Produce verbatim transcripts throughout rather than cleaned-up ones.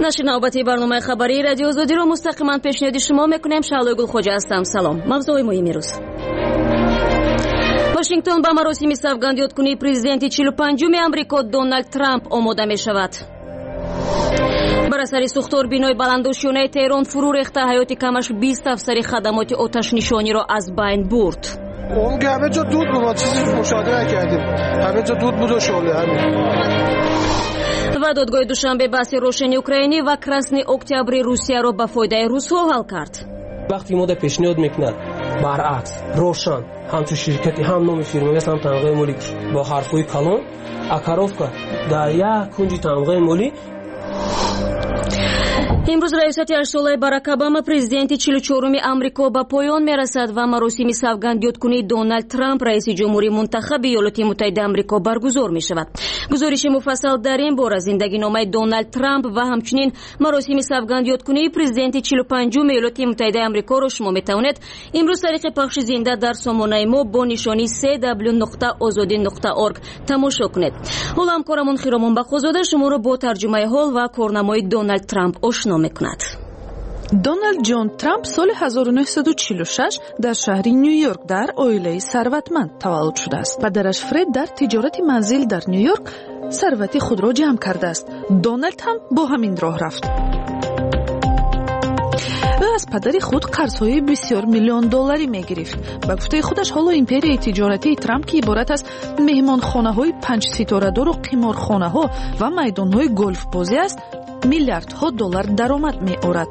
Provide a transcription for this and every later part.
نشر نوبتی برنامه خبری رادیو آزادی رو مستقیما پیشنهاد شما میکنیم. شعله گلخوجه هستم. سلام. موضوع مهم روز: واشنگتن با مراسم سوگند یادکنی پرزیدنت چهل و پنجم آمریکا دونالد ترامپ آماده می شود. بر اثر سوختور بینای بلندوشانه تهران فرو ریخته، حیات کمش بیست افسر خدمات آتش نشانی را از بین برد. اون که همه جا دود بود، چیزی مشاهده نکردیم، همه جا دود بود و شعله همین. و دادگاه دوشنبه بحث روشن اوکراینی و کراسنی اکتبر روسیه را به فایده روس‌ها حل کرد. وقتی ما پیشنهاد میکنه برعکس روشن همچون شرکتی هم نام فیرمی است هم تنقیه مولی با حرفوی کلان اکاروفکا در یک کنج تنقیه مولی. امروز رئیست ارشد باراک اوباما پرزیدنت چهل و چهارم آمریکا به پایان میرسد و مراسم سوگند یادکنی دونالد ترامپ رئیس جمهوری منتخب ایالات متحده آمریکا برگزار می شود. گزارش مفصل در این باره از زندگی نامه دونالد ترامپ و همچنین مراسم سوگند یادکنی پرزیدنت چهل و پنجم ایالات متحده آمریکا را شما می توانید امروز طریق پخش زنده در سامانه ما با نشانی سی دبلیو نقطه آزادی نقطه اورگ تماشا کنید. حالا همکارمون خیرمان بخوزاده شما را با ترجمه حال و کارنامای دونالد ترامپ آشنا میکند. دونالد جان ترامپ سال هزار و نهصد و چهل و شش در شهر نیویورک در عائله ثروتمند تولد شده است. پدرش فرد در تجارت منزل در نیویورک ثروت خود را جمع کرده است. دونالد هم با همین راه رفت. او از پدر خود قرض‌های بسیار میلیون دلاری می‌گرفت. به گفته خودش حالا ایمپری تجارتی ترامپ که عبارت از مهمانخانه‌های پنج ستاره دار و قمارخانه‌ها و میدان‌های گلف بازی است، میلیاردها دلار درآمد می‌آورد.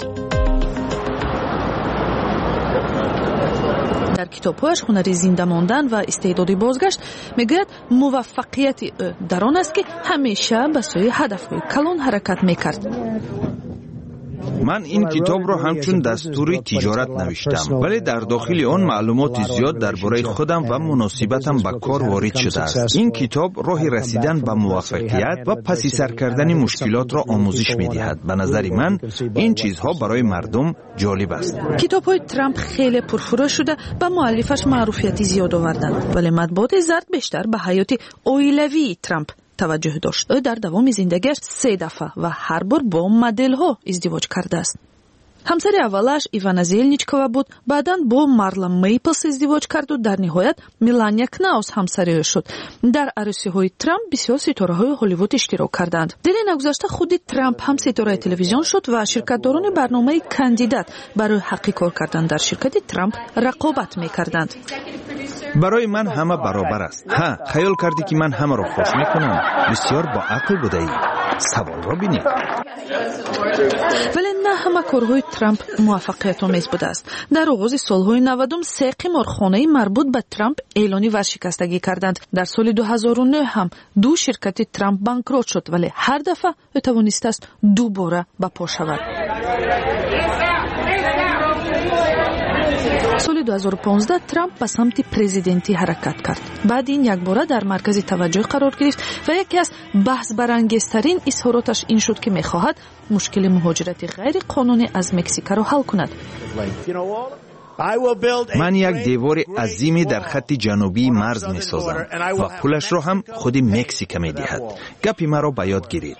در کتاب‌هایش هنر زنده ماندن و استعداد بازگشت میگوید موفقیت او در آن است که همیشه به سوی هدف‌های کلان حرکت می‌کرد. من این کتاب را همچون دستور تجارت نوشتم، ولی در داخل آن معلومات زیاد درباره خودم و مناسبتم به کار وارد شده است. این کتاب راه رسیدن به موفقیت و پس سر کردن مشکلات را آموزش می‌دهد. به نظر من این چیزها برای مردم جالب است. کتاب‌های ترامپ خیلی پرفروش شده و مؤلفش معروفیت زیاد آوردند، ولی مطبوعات زرد بیشتر به حیات عائلوی ترامپ توجه داشت. او در دوام زندگیش سه دفعه و هر بار با مدل ها ازدواج کرده است. همسر اولش ایوانا زلنیچکووا بود، بعداً با مارلا میپلس ازدواج کرد و در نهایت میلانیا کناوس همسر او شد. در عروسی های ترامپ بسیار ستاره های هالیوود اشتراک کردند. در نگذشته خود ترامپ هم ستاره تلویزیون شد و شرکتداران برنامه کاندیدات برای حق کار کردن در شرکت ترامپ رقابت میکردند. برای من همه برابر است. ها، خیال کردی که من همه را خوش میکنم؟ بسیار با عقل بوده ای. سوال را بینید. ولی نه همه کارهای ترامپ موفقیت آمیز بوده است. در آغاز سالهای نودم سه قمارخانه مربوط به ترامپ اعلانی ورشکستگی کردند. در سال دو هزار و نه هم دو شرکت ترامپ بانکروت شد، ولی هر دفعه او توانسته است دوباره به پا شود. سال دو هزار و پانزده ترامپ به سمت پرزیدنتی حرکت کرد. بعد این یک باره در مرکز توجه قرار گرفت و یکی از بحث برانگیزترین اظهاراتش این شد که می‌خواهد مشکل مهاجرت غیر قانونی از مکزیک را حل کند. من یک دیوار عظیمی در خط جنوبی مرز می‌سازم و پولش را هم خود مکزیک می‌دهد. گپی مرا به یاد گرفت.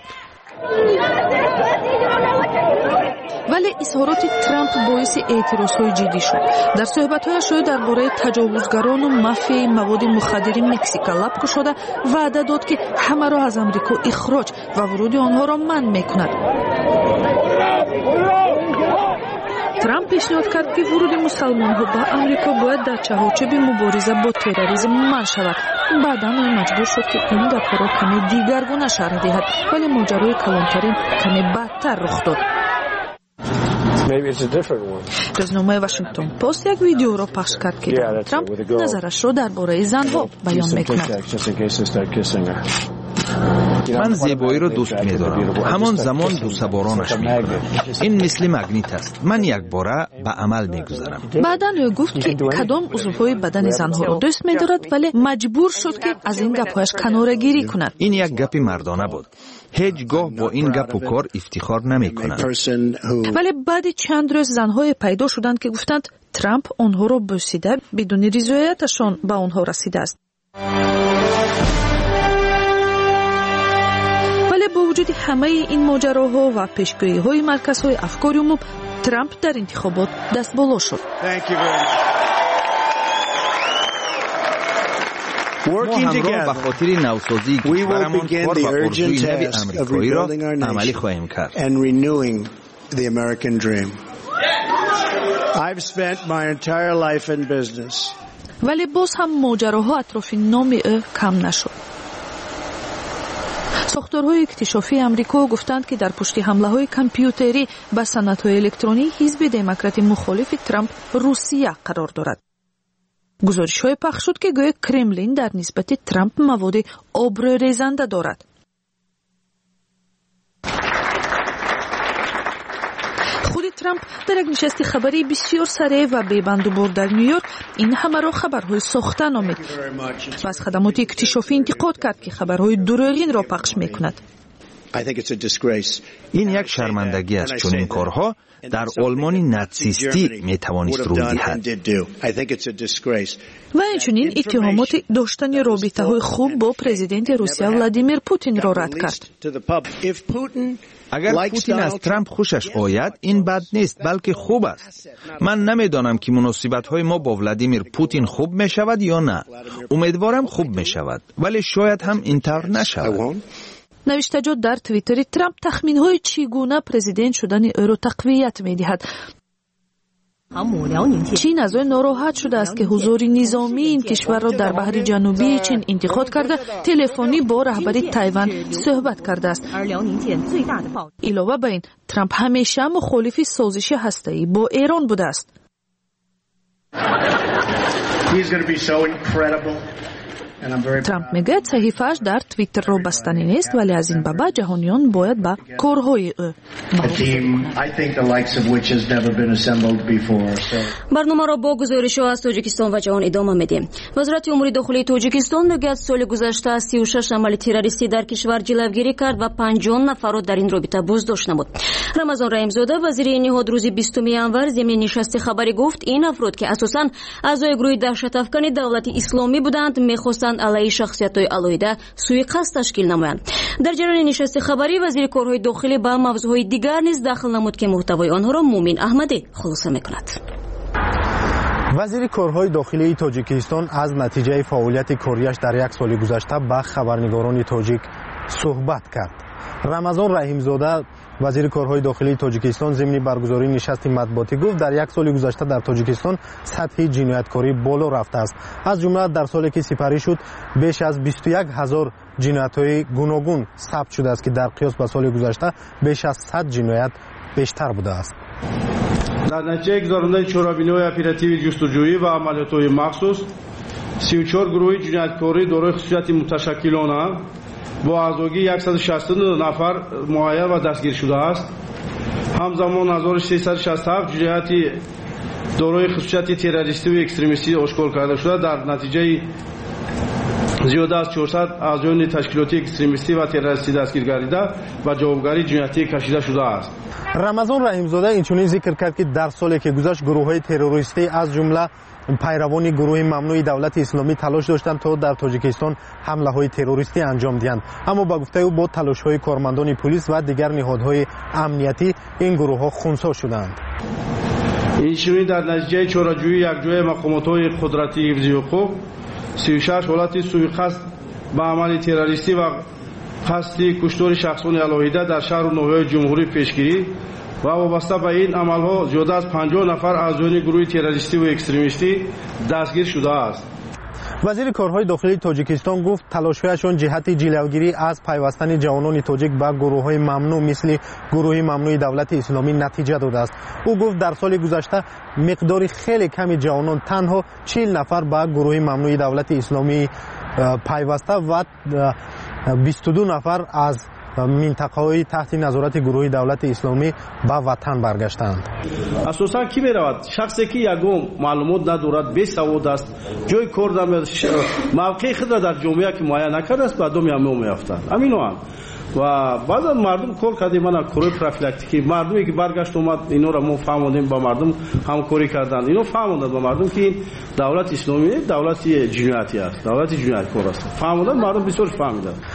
ولی اظهارات ترامپ باعث اعتراضهای جدی شد. در صحبت‌هایش درباره تجاوزگران و مافیای مواد مخدر مکزیک لب گشوده وعده داد که همه را از آمریکا اخراج و ورود آنها را منع می‌کند. ترامپ پیشنهاد کرد که ورود مسلمان‌ها به آمریکا باید در چهارچوب مبارزه با تروریسم منع شود. بعداً او مجبور شد که این گپ‌ها را کمی دیگرگونه شرح دهد، ولی ماجرای کلانترین کمی بدتر رخ داد. روزنامه واشنگتن پست یک ویدیو را پخش کرد که ترامپ نظرش را درباره زنها بیان می‌کند. من زیبایی را دوست می‌دارم. همان زمان دو سوارانش می‌کنم. این مثل مگنیت است. من یک باره به عمل می‌گذارم. بعداً او گفت که کدام عضوهای بدن زنها را دوست می‌دارد، ولی مجبور شد که از این گپ‌هایش کناره‌گیری کند. این یک گپ مردانه بود. هیچگاه با این گپ و کار افتخار نمی‌کنند. ولی بعد چند روز زنهای پیدا شدند که گفتند ترامپ آنها را بوسیده بدون رضایتشان به آنها رسیده است. وجود همه این ماجراها و پیشگویی‌های مرکزهای افکار عموم، ترامپ در انتخابات دست بالا شد. ما همراه به خاطر نوسازی کشورمان کار و ارزوی نو امریکایی را عملی خواهیم کرد. ولی باز هم ماجراها اطراف نام او کم نشد. ساختارهای اکتشافی امریکا گفتند که در پشت حمله‌های کامپیوتری به صنعت‌های الکترونی حزب دموکرات مخالف ترامپ روسیه قرار دارد. گزارش‌های پخش شد که گویا کرملین در نسبت ترامپ مواد آبروریزنده دارد. خود ترامپ در یک نشست خبری بسیار سریع و بی‌بند و بار در نیویورک این همه را خبرهای ساخته نامید و از خدمات اکتشافی انتقاد کرد که خبرهای دروغین را پخش می‌کند. این یک شرمندگی است، چون این کارها در آلمان ناتسیستی میتوانست روی دهد. و اینچنین اتهامات داشتن رابطه‌های خوب با پرزیدنت روسیه ولادیمیر پوتین را رد کرد. اگر پوتین از ترامپ خوشش آید این بد نیست بلکه خوب است. من نمیدانم که مناسبت‌های ما با ولادیمیر پوتین خوب می شود یا نه. امیدوارم خوب می شود ولی شاید هم اینطور نشود. نوشته‌جات در توییتر ترامپ تخمین‌های چگونه پرزیدنت شدن او را تقویت می‌دهد. چین از آن ناراحت شده است که حضور نظامی این کشور را در بحر جنوبی چین انتقاد کرده تلفنی با رهبر تایوان صحبت کرده است. علاوه بر این ترامپ همیشه مخالف سازش هسته‌ای با ایران بوده است. ترامپ میگه صحیفه‌اش در توییتر را بستنی نیست ولی از این به بعد جهانیان باید به کارهای او برنامه را با گزارش‌ها از تاجیکستان و جهان ادامه میدیم. وزارت امور داخلی تاجیکستان میگه سال گذشته سی و شش عمل تروریستی در کشور جلوگیری کرد و پنجاه نفر را در این رابطه بازداشت نمود. رمضان رحیمزاده وزیر نهاد روز بیستم انور ضمن نشست خبری گفت این افراد که اساساً اعضای گروه دهشت افکن دولت اسلامی بودند می‌خواستند علیه شخصیت‌های علایده سوءقصد تشکیل نمایند. در جریان نشست خبری وزیر کارهای داخلی با موضوعهای دیگر نیز دخل نمود که محتوای آنها را مومن احمدی خلاصه می‌کند. وزیر کارهای داخلی تاجیکستان از نتیجه فعالیت کاریش در یک سال گذشته با خبرنگاران تاجیک صحبت کرد. رمضان رحیمزاده وزیر کارهای داخلی تاجیکستان ضمن برگزاری نشست مطبوعاتی گفت در یک سال گذشته در تاجیکستان سطح جنایتکاری بالا رفته است. از جمله در سالی که سپری شد بیش از بیست و یک هزار جنایت‌های گوناگون ثبت شده است که در قیاس با سال گذشته بیش از صد جنایت بیشتر بوده است. در نتیجه گذارنده چارابینی‌های اپراتیو جستجویی و عملیات‌های مخصوص سی و چهار گروه جنایتکاری دارای خصوصیت متشکلانه با اعضایی صد و شصت و نه نفر معین و دستگیر شده است. همزمان هزار و سیصد و شصت و هفت جنایتی دارای خصوصیت تروریستی و اکستریمیستی آشکار کرده شده. در نتیجه زیاده از چهارصد اعضای تشکیلاتی اکستریمیستی و تروریستی دستگیر گردیده و جوابگری جنایتی کشیده شده است. رمضان رحیمزاده اینچنین ذکر کرد که در سالی که گذشت گروه‌های تروریستی از جمله پیروان گروه ممنوع دولت اسلامی تلاش داشتند تا در تاجیکستان حمله‌های تروریستی انجام دهند، اما با گفته او با تلاش‌های کارمندان پلیس و دیگر نهادهای امنیتی این گروه‌ها خنثی شدند. اینچنین در نتیجه چاره‌جویی یکجای مقامات‌های قدرتی حفظی حقوق سی و شش حالت سوءقصد به عمل تروریستی و قصد کشتار شخصان علیحده در شهر و ناحیه‌های جمهوری پیشگیری و وابسته به این عملها زیاده از پنجاه نفر اعضای گروه تروریستی و اکستریمیستی دستگیر شده است. وزیر کارهای داخلی تاجیکستان گفت تلاش‌هایشان جهت جلوگیری از پیوستن جوانان تاجیک به گروه‌های ممنوع مثل گروه ممنوع دولت اسلامی نتیجه داده است. او گفت در سال گذشته مقدار خیلی کمی جوانان تنها چهل نفر به گروه ممنوع دولت اسلامی پیوسته و بیست و دو نفر از منطقه‌های تحت نظارت گروه دولت اسلامی به وطن برگشتند. اساساً کی می‌رود؟ شخصی که یگم معلومات ندارد، بی سواد است، جای کار نمی‌دارد، موقع خود را در جامعه که معین نکرده است، بعد میام میافتند. همینوان. و بعضا مردم کار کردیم من کار پروفیلاکتیکی مردمی که برگشت اومد اینا را ما فهمیدیم با مردم همکاری کردن. اینو فهمیدن با مردم که دولت اسلامی دولت جنایتی است، دولت جنایتکار است. فهمیدن مردم بسیار فهمیدن.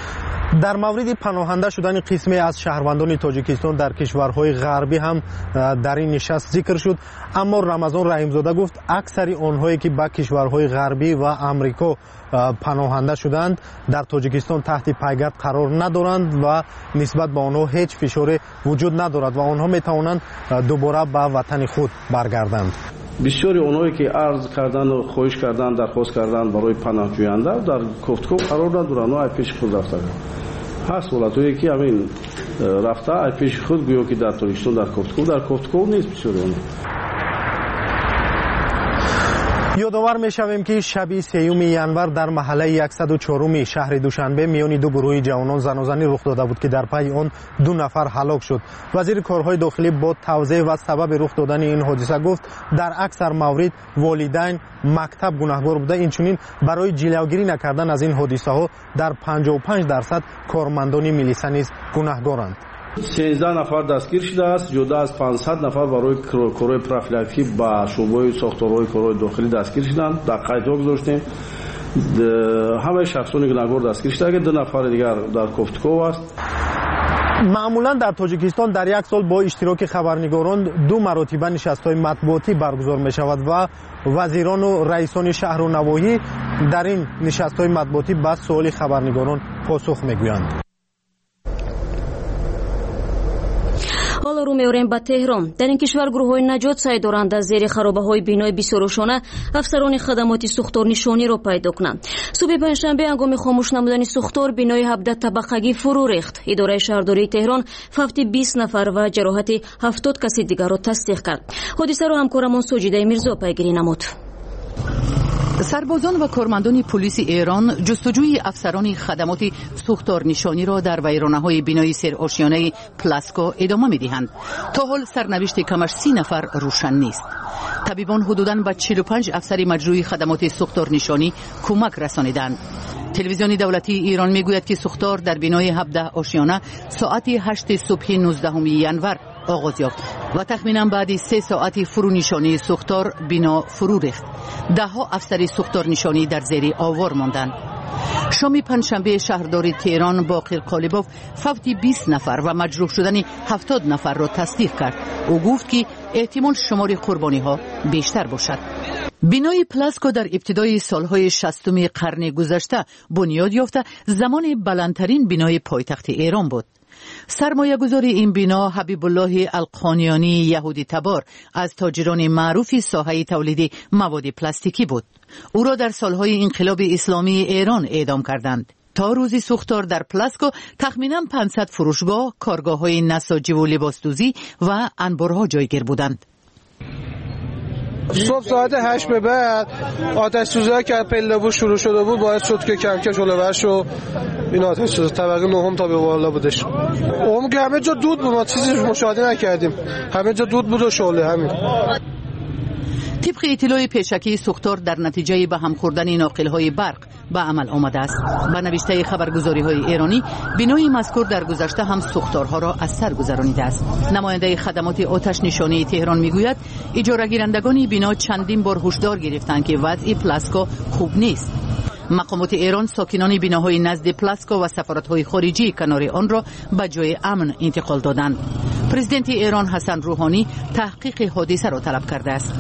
در مورد پناهنده شدن قسمی از شهروندان تاجیکستان در کشورهای غربی هم در این نشست ذکر شد، اما رمضان رحیمزاده گفت اکثر آنهایی که به کشورهای غربی و امریکا پناهنده شدند در تاجیکستان تحت پایگرد قرار ندارند و نسبت به آنها هیچ فشاری وجود ندارد و آنها میتوانند دوباره به وطن خود برگردند. بسیاری اونایی که عرض کردن و خواهش کردن درخواست کردن برای پناه جوینده در کوفتکو قرار ندارند و از پیش خود رفتن. هست ولایتی که همین رفته از پیش خود گویا که در تاجیکستان در کوفتکو در کوفتکو نیست. بسیاری اونها یادآور می‌شویم که شب سیوم ینور در محله صد و چهار شهر دوشنبه میان دو گروه جوانان زنازنی رخ داده بود که در پی آن دو نفر هلاک شد. وزیر کارهای داخلی با توضیح و سبب رخ دادن این حادثه گفت در اکثر موارد والدین مکتب گناهکار بوده، اینچنین برای جلوگیری نکردن از این حادثه ها در پنجاه و پنج درصد کارمندان میلیسا نیز گناهکارند. سیزده نفر دستگیر شده است، جدا از پانصد نفر برای کارهای پروفیلاکتیک با شعبه ساختارهای کارهای داخلی دستگیر شدند. در قید گذاشتیم همه شخصان گناهکار دستگیر شده که دو نفر دیگر در کوفتکو است. معمولا در تاجیکستان در یک سال با اشتراک خبرنگاران دو مرتبه نشست‌های مطبوعاتی برگزار می شود و وزیران و رئیسان شهر و نواحی در این نشست‌های مطبوعاتی به سوال خبرنگاران پاسخ می‌گویند. حالا رو می‌آوریم به تهران. در این کشور گروه‌های نجات سعی دارند از زیر خرابه‌های بینای بی‌سرشانه افسران خدمات سوختار نشانی را پیدا کنند. صبح پنجشنبه هنگام خاموش نمودن سوختار بینای هفده طبقگی فرو ریخت. اداره شهرداری تهران فوت بیست نفر و جراحت هفتاد کس دیگر را تصدیق کرد. حادثه را همکارمان سوجیده میرزا پیگیری نمود. سربازان و کارمندان پلیس ایران جستجوی افسران خدمات سوختار نشانی را در ویرانه‌های بینای سر آشیانه پلاسکو ادامه می‌دهند. تا حال سرنوشت کمش سی نفر روشن نیست. طبیبان حدوداً به چهل و پنج افسر مجروح خدمات سوختار نشانی کمک رسانیدند. تلویزیون دولتی ایران میگوید که سوختار در بینای هفده آشیانه ساعت هشت صبح نوزدهم ینور آغاز یافت و تخمینا بعد سه ساعت فرو نشانی سوختار بینا فرو ریخت. ده ها افسر سوختار نشانی در زیر آوار ماندند. شام پنجشنبه شهرداری تهران باقر قالباف فوت بیست نفر و مجروح شدن هفتاد نفر را تصدیق کرد. او گفت که احتمال شمار قربانی ها بیشتر باشد. بینای پلاسکو در ابتدای سالهای شصتم قرن گذشته بنیاد یافته زمان بلندترین بینای پایتخت ایران بود. سرمایه گذاری این بنا حبیب الله القانیانی یهودی تبار از تاجران معروف ساحه تولید مواد پلاستیکی بود. او را در سالهای انقلاب اسلامی ایران اعدام کردند. تا روزی سوختار در پلاسکو تخمینا پانصد فروشگاه، کارگاه‌های نساجی و لباسدوزی و انبارها جایگیر بودند. صبح ساعت هشت به بعد آتش سوزی که پله بود شروع شده بود، باعث شد که کم کم شعله‌ورش و این آتش سوزی طبقه نهم تا به بالا بودش. اون که همه جا دود بود، ما چیزی مشاهده نکردیم، همه جا دود بود و شعله همین. طبق اطلاع پیشکی سوختار در نتیجه به هم خوردن ناقل‌های برق به عمل آمده است. به نوشته خبرگزاری‌های ایرانی بینای مذکور در گذشته هم سوختارها را از سر گذرانیده است. نماینده خدمات آتش نشانی تهران میگوید اجاره گیرندگان بنا چندین بار هشدار گرفتند که وضع پلاسکو خوب نیست. مقامات ایران ساکنان بناهای نزد پلاسکو و سفارت‌های خارجی کنار آن را به جای امن انتقال دادند. پرزیدنت ایران حسن روحانی تحقیق حادثه را طلب کرده است.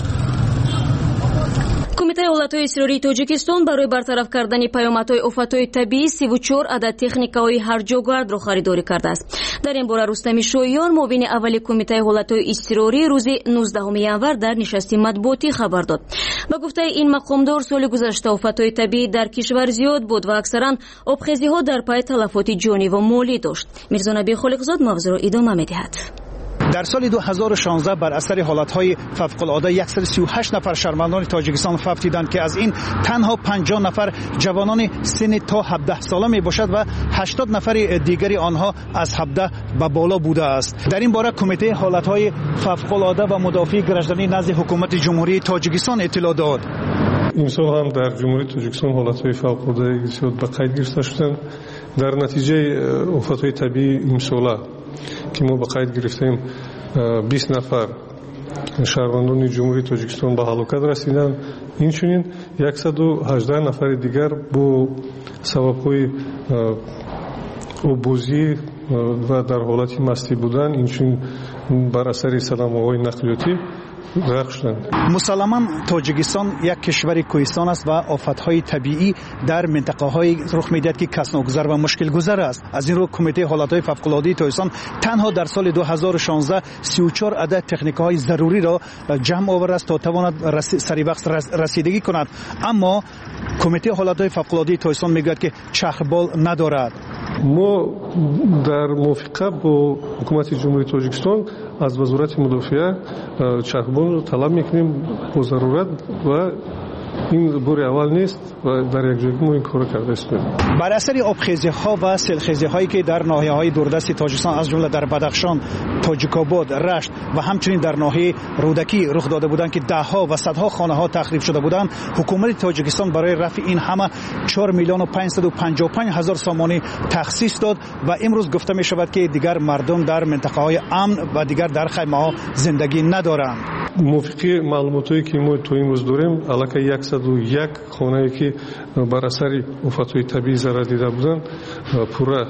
کمیته حالتهای اضطراری تاجیکستان برای برطرف کردن پیامدهای آفتهای طبیعی سی و چهار عدد تکنیک‌های هرجاگرد را خریداری کرده است. در این باره رستم شایان معاون اول کمیته حالتهای اضطراری روز نوزدهم ینور در نشست مطبوعاتی خبر داد. با گفته این مقامدار سال گذشته آفتهای طبیعی در کشور زیاد بود و اکثرا آبخیزی‌ها در پی تلفات جانی و مالی داشت. میرزا نبی خالقزاد موضوع را ادامه می‌دهد. در سال دو هزار و شانزده بر اثر حالتهای فوق‌العاده صد و سی و هشت نفر شهروندان تاجیکستان فوت دیدند که از این تنها پنجاه نفر جوانان سن تا هفده ساله می باشد و هشتاد نفر دیگری آنها از هفده به بالا بوده است. در این باره کمیته حالتهای فوق‌العاده و مدافع گردشدنی نزد حکومت جمهوری تاجیکستان اطلاع داد. امسال هم در جمهوری تاجیکستان حالتهای فوق‌العاده زیاد به قید گرفته شدند. در نتیجه آفت‌های طبیعی امسال که ما به قید گرفتیم بیست نفر شهروندان جمهوری تاجیکستان به هلاکت رسیدند. اینچنین صد و هجده نفر دیگر با سبب‌های обузӣ ва дар ҳолати мастӣ будан инчун бар асари саламоҳои нақлиётӣ ғарқ шуданд. мусалламан тоҷикистон як кишвари кӯҳистон аст ва офатҳои табиӣ дар минтақаҳои рух медиҳад ки касногузар ва мушкилгузар аст. аз ин рӯ кумитаи ҳолатҳои фавқулоддаи тоҷикистон танҳо дар соли ду ҳазору шонздаҳ си у чор адад техникаҳои заруриро ҷамъ овардааст то тавонад саривақт расидагӣ кунад, аммо кумитаи ҳолатҳои фавқулоддаи тоҷикистон мегӯяд ки чархбол надорад. мо дар мувофиқа бо ҳукумати ҷумҳурии тоҷикистон аз вазорати мудофиа чархболро талаб мекунем бо зарурат ва ин бори аввал нест ва дар якҷоягӣ мо ин корро карда истодем. бар асари обхезиҳо ва селхезиҳое ки дар ноҳияҳои дурдасти тоҷикистон аз ҷумла дар бадахшон, тоҷикобод, рашт ва ҳамчунин дар ноҳияи рӯдакӣ рух дода буданд ки даҳҳо ва садҳо хонаҳо тахриб шуда буданд, ҳукумати тоҷикистон барои рафъи ин ҳама чор миллиону панҷсаду панҷоҳу панҷ ҳазор сомонӣ тахсис дод ва имрӯз гуфта мешавад ки дигар мардум дар минтақаҳои амн ва дигар дар хаймаҳо зиндагӣ надоранд. мувофиқи маълумотое ки мо то имрӯз дорем, аллакай яксаду як хонае ки бар асари офатҳои табиӣ зарар дида буданд пурра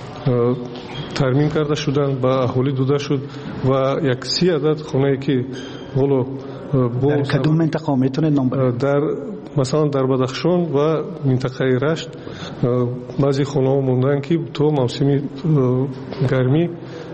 тармим карда шуданд, ба аҳолӣ дода шуд ва як си адад хонае ки ҳоло дар кадом минтақа метавонед ном баред? дар масалан дар бадахшон ва минтақаи рашт баъзе хонаҳо монданд ки то мавсими гармӣ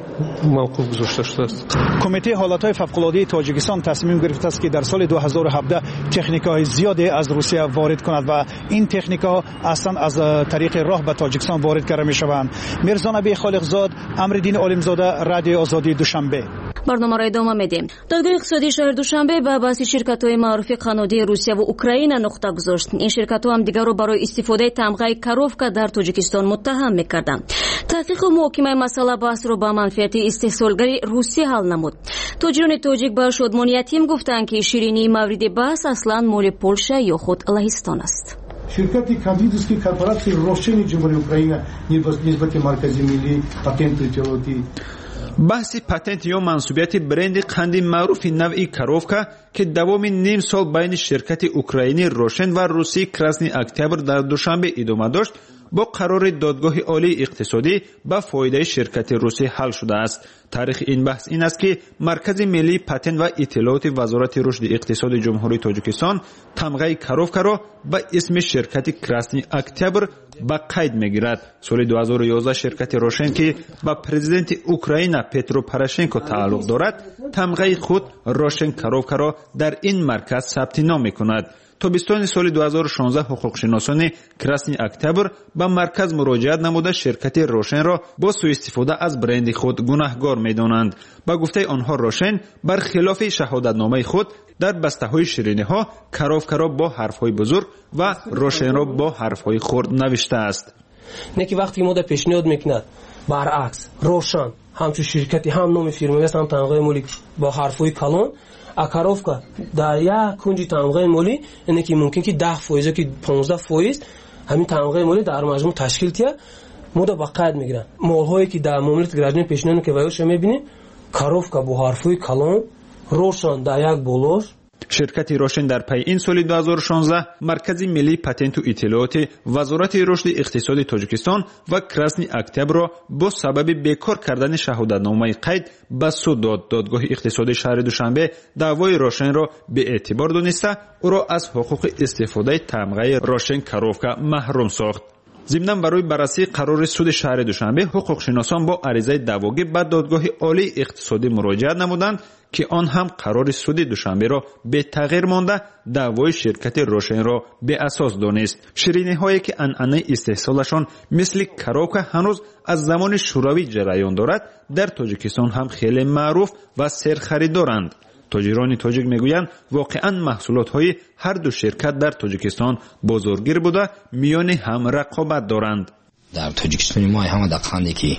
мавқуф гузошта шудааст. кумитаи ҳолатҳои фавқулоддаи тоҷикистон тасмим гирифтааст ки дар соли ду ҳазору ҳабдаҳ техникаҳои зиёде аз русия ворид кунад ва ин техникаҳо аслан аз тариқи роҳ ба тоҷикистон ворид карда мешаванд. мирзонабии холиқзод, амриддини олимзода, радиои озодии душанбе. барномаро идома медем. додгоҳи иқтисодии шаҳри душанбе ба баҳси ширкатҳои маъруфи қаннодии русия ва украина нуқта гузошт. ин ширкатҳо ҳамдигарро барои истифодаи тамғаи коровка дар тоҷикистон муттаҳам мекарданд. таҳқиқу муҳокимаи масъала баҳсро ба манфиати истеҳсолгари русия ҳал намуд. тоҷирони тоҷик ба шодмони ятим гуфтанд ки ширинии мавриди баҳс аслан моли полша ё худ лаҳистон аст. ширкати кандидовские корпорации рошени ҷумҳурии украина нисбати маркази миллии патенту иттилоотӣ баҳси патент ё мансубияти бренди қанди маъруфи навъи коровка ки давоми ним сол байни ширкати украинӣ рошен ва русии красни октябр дар душанбе идома дошт, бо қарори додгоҳи олии иқтисодӣ ба фоидаи ширкати русӣ ҳал шудааст. таърихи ин баҳс ин аст ки маркази миллии патент ва иттилооти вазорати рушди иқтисоди ҷумҳурии тоҷикистон тамғаи коровкаро ба исми ширкати красни октябр ба қайд мегирад. соли ду ҳазору ёздаҳ ширкати рошен ки ба президенти украина петро порошенко тааллуқ дорад, тамғаи худ рошен коровкаро дар ин марказ сабти ном мекунад. тобистони соли ду ҳазору шонздаҳ ҳуқуқшиносони красни октябр ба марказ муроҷиат намуда ширкати рошенро бо суистифода аз бренди худ гунаҳгор медонанд. ба гуфтаи онҳо рошен бар хилофи шаҳодатномаи худ дар бастаҳои шириниҳо коровкаро бо ҳарфҳои бузург ва рошенро бо ҳарфҳои хурд навиштааст. не ки вақте мода пешниҳод мекунад баръакс рошан ҳамчун ширкати ҳам номи фирмави аст, ҳам тамғаи молӣ бо ҳарфҳои калон, а коровка дар як кунҷи тамғаи молӣ ине ки мумкин ки даҳ фоиз ки понздаҳ фоиз ҳамин тамғаи молӣ дар маҷмӯъ ташкил тия мода ба қайд мегиранд. молҳое ки дар муомилати гражданин пешниҳод ки ваёша мебинем, коровка бо ҳарфҳои калон, рошан дар як болош. ширкати рошен дар пайи ин соли ду ҳазору шонздаҳ маркази миллии патенту иттилооти вазорати рушди иқтисоди тоҷикистон ва красни октябрро бо сабаби бекор кардани шаҳодатномаи қайд ба суд дод. додгоҳи иқтисодии шаҳри душанбе даъвои рошенро беэътибор дониста ӯро аз ҳуқуқи истифодаи тамғаи рошен коровка маҳрум сохт. зимнан барои баррасии қарори суди шаҳри душанбе ҳуқуқшиносон бо аризаи даъвогӣ ба додгоҳи олии иқтисодӣ муроҷиат намуданд ки он ҳам қарори суди душанберо бетағйир монда даъвои ширкати рошенро беасос донист. шириниҳое ки анъанаи истеҳсолашон мисли коровка ҳанӯз аз замони шӯравӣ ҷараён дорад, дар тоҷикистон ҳам хеле маъруф ва серхаридоранд. тоҷирони тоҷик мегӯянд воқеан маҳсулотҳои ҳарду ширкат дар тоҷикистон бозоргир буда миёни ҳам рақобат доранд. дар тоҷикистони мо ҳама даққанде ки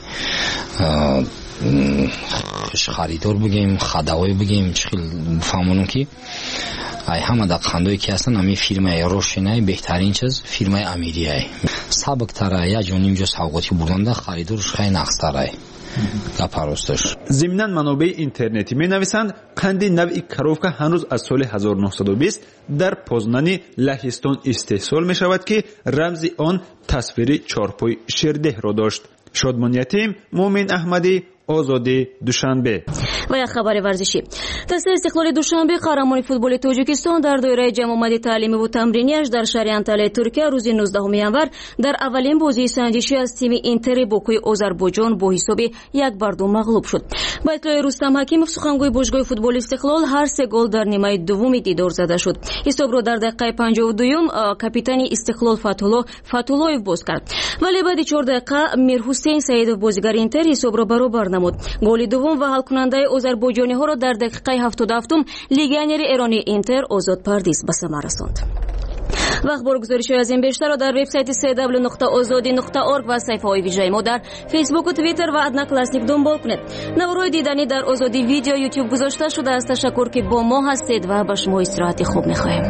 хушхаридор бигем, хадавой бигем, чхил фаҳмонам ки ай ҳама даққандое ки ҳастанд ами фирмаи рошинай беҳтарин чиз фирмаи амирияй сабуктара як ҷо ним ҷо савғотӣ бурданда харидорш хай нақстарай гапаросташ. зимнан манобеи интернетӣ менависанд қанди навъи коровка ҳанӯз аз соли ҳазору нуҳсаду бист дар познани лаҳистон истеҳсол мешавад ки рамзи он тасвири чорпои ширдеҳро дошт. شادمان یتیم، مومن احمدی، آزادی دوشنبه. و یک خبر ورزشی. تاسیس استقلال دوشنبه قهرمان فوتبال تاجیکستان در دایره جمع آمد تعلیمی و تمرینیش در شهر انطالیه ترکیه روز نوزدهم ینور در اولین بازی سنجشی از تیم اینتر باکوی آذربایجان با حساب یک بر دو مغلوب شد. با اطلاع رستم حکیمов سخنگوی باشگاه فوتبال استقلال هر سه گل در نیمه دوم دیدار زده شد. حساب را در دقیقه پنجاه و دو کاپیتان استقلال فتولا فتولایف باز کرد. ولی بعد چهار دقیقه میرحسین سعیدов بازیگر اینتر حساب را برابر نمود. گل دوم و حل کننده آذربایجانی ها را در دقیقه هفتاد و هفت لیگیونر ایرانی اینتر آزاد پردیس به ثمر رساند. و اخبار گزارش از این بیشتر را در وبسایت سی دبلیو نقطه آزادی نقطه اورگ و صفحه های ویژه ما در فیسبوک و توییتر و ادنا کلاسیک دنبال کنید. نوارهای دیدنی در آزادی ویدیو یوتیوب گذاشته شده است. تشکر که با ما هستید و به شما استراحت خوب می‌خواهیم.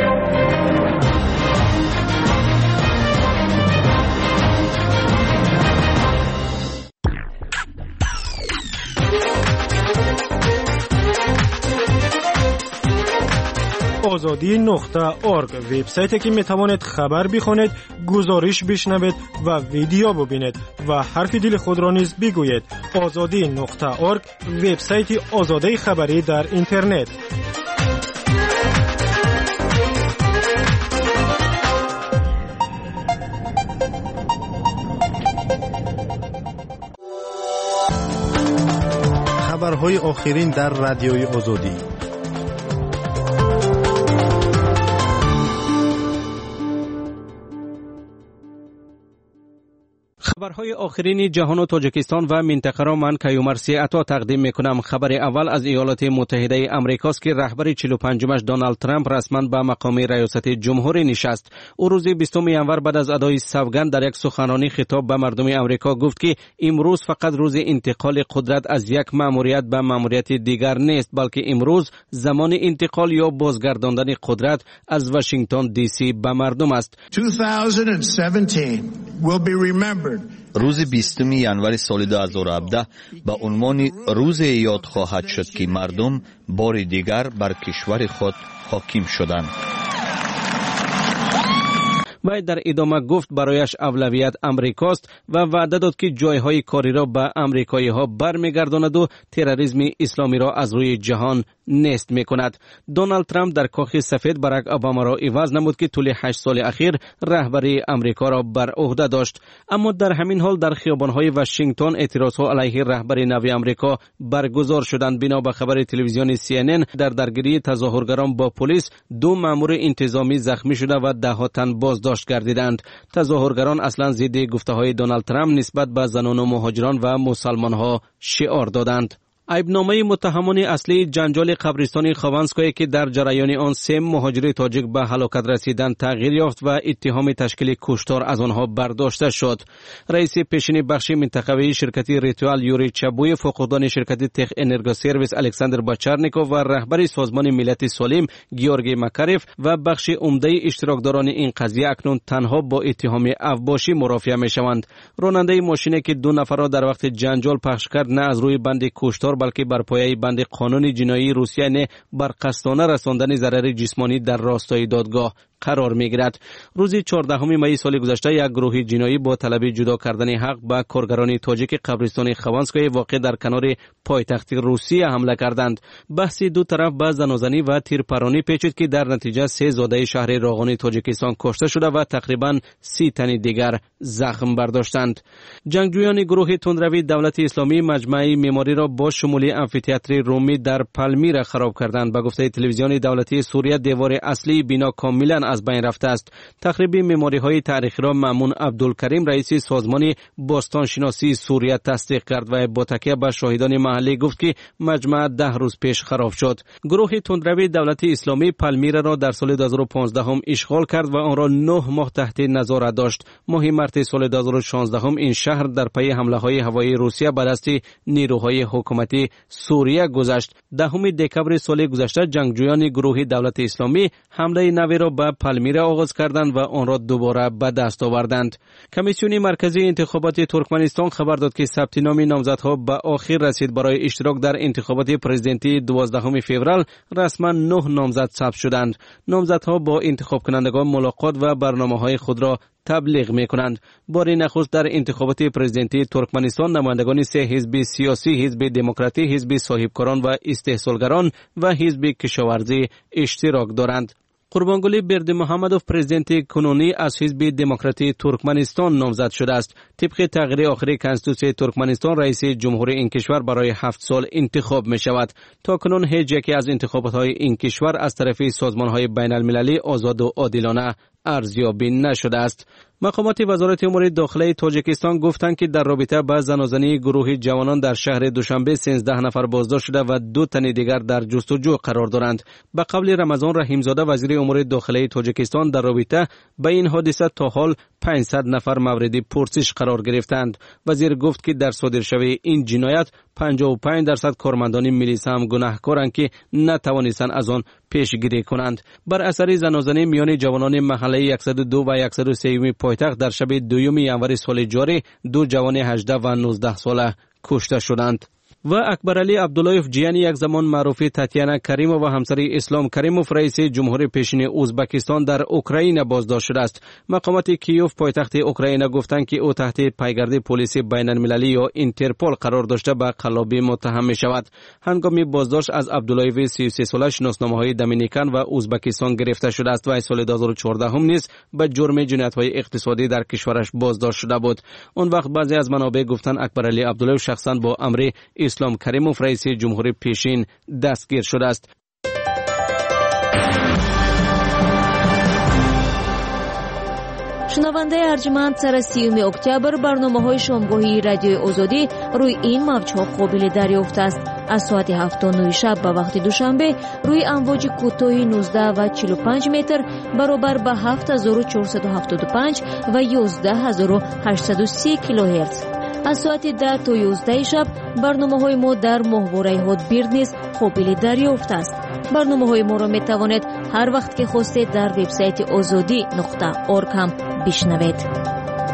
آزادی نقطه اورگ وبسایتی که میتوانید خبر بخونید، گزارش بشنوید و ویدیو ببینید و حرف دل خود را نیز بگویید. آزادی نقطه اورگ وبسایت آزادی خبری در اینترنت. خبرهای آخرین در رادیوی آزادی. خبرهای آخرین جهان و تاجیکستان و منطقه را من کیومرثی عطا تقدیم میکنم. خبر اول از ایالات متحده آمریکاست که رهبر چهل و پنجم دونالد ترامپ رسما به مقام ریاست جمهوری نشست. او روز بیستم ینور بعد از ادای سوگند در یک سخنرانی خطاب به مردم آمریکا گفت که امروز فقط روز انتقال قدرت از یک مأموریت به مأموریت دیگر نیست، بلکه امروز زمان انتقال یا بازگرداندن قدرت از واشنگتن دی سی به مردم است. روز بیستم ینور سال دو هزار و هفده به عنوان روز یاد خواهد شد که مردم بار دیگر بر کشور خود حاکم شدند. وی در ادامه گفت برایش اولویت امریکاست و وعده داد که جایهای کاری را به امریکایی ها برمیگرداند و تروریسم اسلامی را از روی جهان نیست میکند. دونالد ترامپ در کاخ سفید باراک اوباما را عوض نمود که طول هشت سال اخیر رهبری امریکا را بر عهده داشت. اما در همین حال در خیابان‌های واشنگتن اعتراضها علیه رهبر نو امریکا برگزار شدند. بنا به خبر تلویزیونی سی ان ان در درگیری تظاهرگران با پلیس دو مأمور انتظامی زخمی شده و ده ها تن بازداشت گردیدند. تظاهرگران اصلا ضد گفته‌های دونالد ترامپ نسبت به زنان و مهاجران و مسلمان‌ها شعار دادند. عیبنامه متهمان اصلی جنجال قبرستان خوانسکای که در جریان آن سه مهاجر تاجیک به هلاکت رسیدند تغییر یافت و اتهام تشکیل کشتار از آنها برداشته شد. رئیس پیشین بخش منطقه‌ای شرکت ریتوال یوری چابوی، فقدان شرکت تخ انرگو سرویس الکساندر باچارنیکوف و رهبر سازمان ملت سالم گیورگی مکاریف و بخش عمده اشتراکداران این قضیه اکنون تنها با اتهام افباشی مرافعه می‌شوند. راننده ماشینی که دو نفر را در وقت جنجال پخش کرد نه از روی بند کشتار بلکه بر پایه بند قانون جنایی روسیه نه بر قصدانه رساندن ضرر جسمانی در راستای دادگاه قرار میگیرد. روز چهاردهم می سال گذشته یک گروه جنایی با طلب جدا کردن حق به کارگران تاجیک قبرستان خوانسکای واقع در کنار پایتخت روسیه حمله کردند. بحث دو طرف به زنازنی و تیرپرانی پیچید که در نتیجه سه زاده شهر راغان تاجیکستان کشته شده و تقریبا سی تن دیگر زخم برداشتند. جنگجویان گروه تندروی دولت اسلامی مجمع معماری را با شمول آمفی‌تئاتر رومی در پالمیرا خراب کردند. به گفته تلویزیون دولتی سوریه دیوار اصلی بنا کاملا از بین رفته است. تخریب معماری‌های تاریخی را مامون عبدالکریم رئیس سازمان باستانشناسی سوریه تصدیق کرد و با تکیه به شاهدان محلی گفت که مجمع ده روز پیش خراب شد. گروه تندروی دولت اسلامی پالمیرا را در سال دو هزار و پانزده هم اشغال کرد و آن را نه ماه تحت نظارت داشت. ماه مارس سال دو هزار و شانزده هم این شهر در پی حمله‌های هوایی روسیه به دست نیروهای حکومتی سوریه گذشت. دهم دکمبر سال گذشته جنگجویان گروه دولت اسلامی حمله نوی را به پالمیرا آغاز کردند و آن را دوباره به دست آوردند. کمیسیون مرکزی انتخابات ترکمنستان خبر داد که ثبت نام نامزدها به آخر رسید. برای اشتراک در انتخابات پرزیدنتی دوازدهم فوریه رسما نه نامزد ثبت شدند. نامزدها با انتخاب کنندگان ملاقات و برنامه‌های خود را تبلیغ می‌کنند. بار نخست در انتخابات پرزیدنتی ترکمنستان نمایندگان سه حزب سیاسی، حزب دموکراتی، حزب صاحبکاران و استحصالگران و حزب کشاورزی اشتراک دارند. قربانگلی بردمحمدوف پرزیدنت کنونی از حزب دموکراتی ترکمنستان نامزد شده است. طبق تغییر آخری کنستیتوسیون ترکمنستان رئیس جمهور این کشور برای هفت سال انتخاب می شود. تا کنون هیچ یکی از انتخابات های این کشور از طرف سازمان های بین المللی آزاد و عادلانه ارزیابی نشده است. مقامات وزارت امور داخلی تاجیکستان گفتند که در رابطه با زنازنی گروه جوانان در شهر دوشنبه سیزده نفر بازداشت شده و دو تن دیگر در جستجو قرار دارند. به قول رمضان رحیمزاده وزیر امور داخلی تاجیکستان در رابطه با این حادثه تا حال پانصد نفر مورد پرسش قرار گرفتند. وزیر گفت که در صادرشوی این جنایت پنجاه و پنج درصد کارمندان میلیسا هم گناهکارند که نتوانستند از آن پیشگیری کنند. بر اثر زنازنی میان جوانان محله صد و دو و صد و سه پایتخت در شب دوم ینور سال جاری دو جوان هجده و نوزده ساله کشته شدند. و اکبرعلی عبداللهیف جیانی یک زمان معروف تاتیانا کریموف و همسر اسلام کریموف رئیس جمهور پیشین ازبکستان در اوکراین بازداشت شده است. مقامات کیوف پایتخت اوکراین گفتند که او تحت پایگرد پلیس بین المللی یا اینترپول قرار داشته به قلابی متهم می شود. هنگام بازداشت از عبداللهیف سی و سه ساله شناسنامه‌های دمینیکن و ازبکستان گرفته شده است و سال دو هزار و چهارده هم نیز به جرم جنایت‌های اقتصادی در کشورش بازداشت شده بود. اون وقت بعضی از منابع گفتند اکبرعلی عبداللهیف شخصا با امر اسلام کریموف رئیس جمهور پیشین دستگیر شده است. شنونده ارجمند، سر سیوم اکتبر برنامه‌های شامگاهی رادیو آزادی روی این موج‌ها قابل دریافت است. از ساعت هفت تا نه شب به وقت دوشنبه روی امواج کوتاه نوزده و چهل و پنج متر برابر به هفت هزار و چهارصد و هفتاد و پنج و یازده هزار و هشتصد و سی کیلوهرتز. از ساعت ده تا یازده شب برنامه‌های ما در ماهواره هاتبیرد نیز قابل دریافت است. برنامه‌های ما را می‌توانید هر وقت که خواستید در وبسایت آزادی نقطه اورگ هم بشنوید.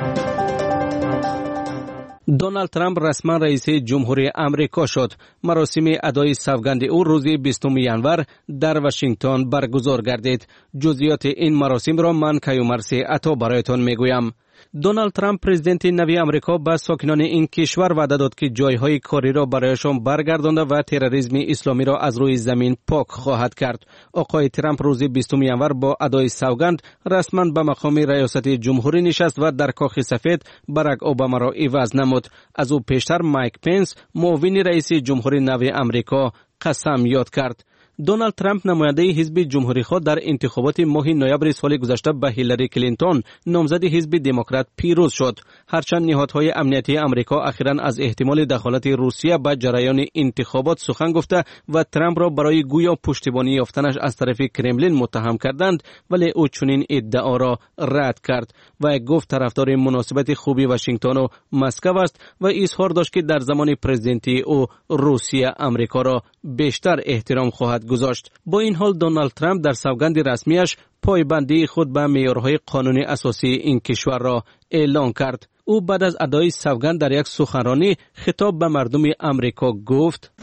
دونالد ترامپ رسما رئیس جمهوری آمریکا شد. مراسم ادای سوگند او روز بیستم ینور در واشنگتن برگزار گردید. جزئیات این مراسم را من کیومرثی عطا برایتان میگویم. دونالد ترامپ پرزیدنت نوی آمریکا به ساکنان این کشور وعده داد که جایهای کاری را برایشان برگردانده و تروریسم اسلامی را از روی زمین پاک خواهد کرد. آقای ترامپ روز بیستم ینور با ادای سوگند رسما به مقام ریاست جمهوری نشست و در کاخ سفید باراک اوباما را عوض نمود. از او پیشتر مایک پنس معاون رئیس جمهوری نوی آمریکا قسم یاد کرد. دونالد ترامپ نماینده حزب جمهوری خود در انتخابات ماه نوامبر سال گذشته به هیلاری کلینتون نامزد حزب دموکرات پیروز شد. هرچند نهادهای امنیتی آمریکا اخیراً از احتمال دخالت روسیه به جریان انتخابات سخن گفته و ترامپ را برای گویا پشتیبانی یافتنش از طرف کرملین متهم کردند، ولی او چنین ادعا را رد کرد و گفت طرفدار مناسبت خوبی واشنگتن و مسکو است و اظهار داشت که در زمان پرزیدنتی او روسیه آمریکا را بیشتر احترام خواهد گذاشت. با این حال دونالد ترامپ در سوگند رسمیش پایبندی خود به معیارهای قانونی اساسی این کشور را اعلان کرد. او بعد از ادای سوگند در یک سخنرانی خطاب به مردم آمریکا گفت: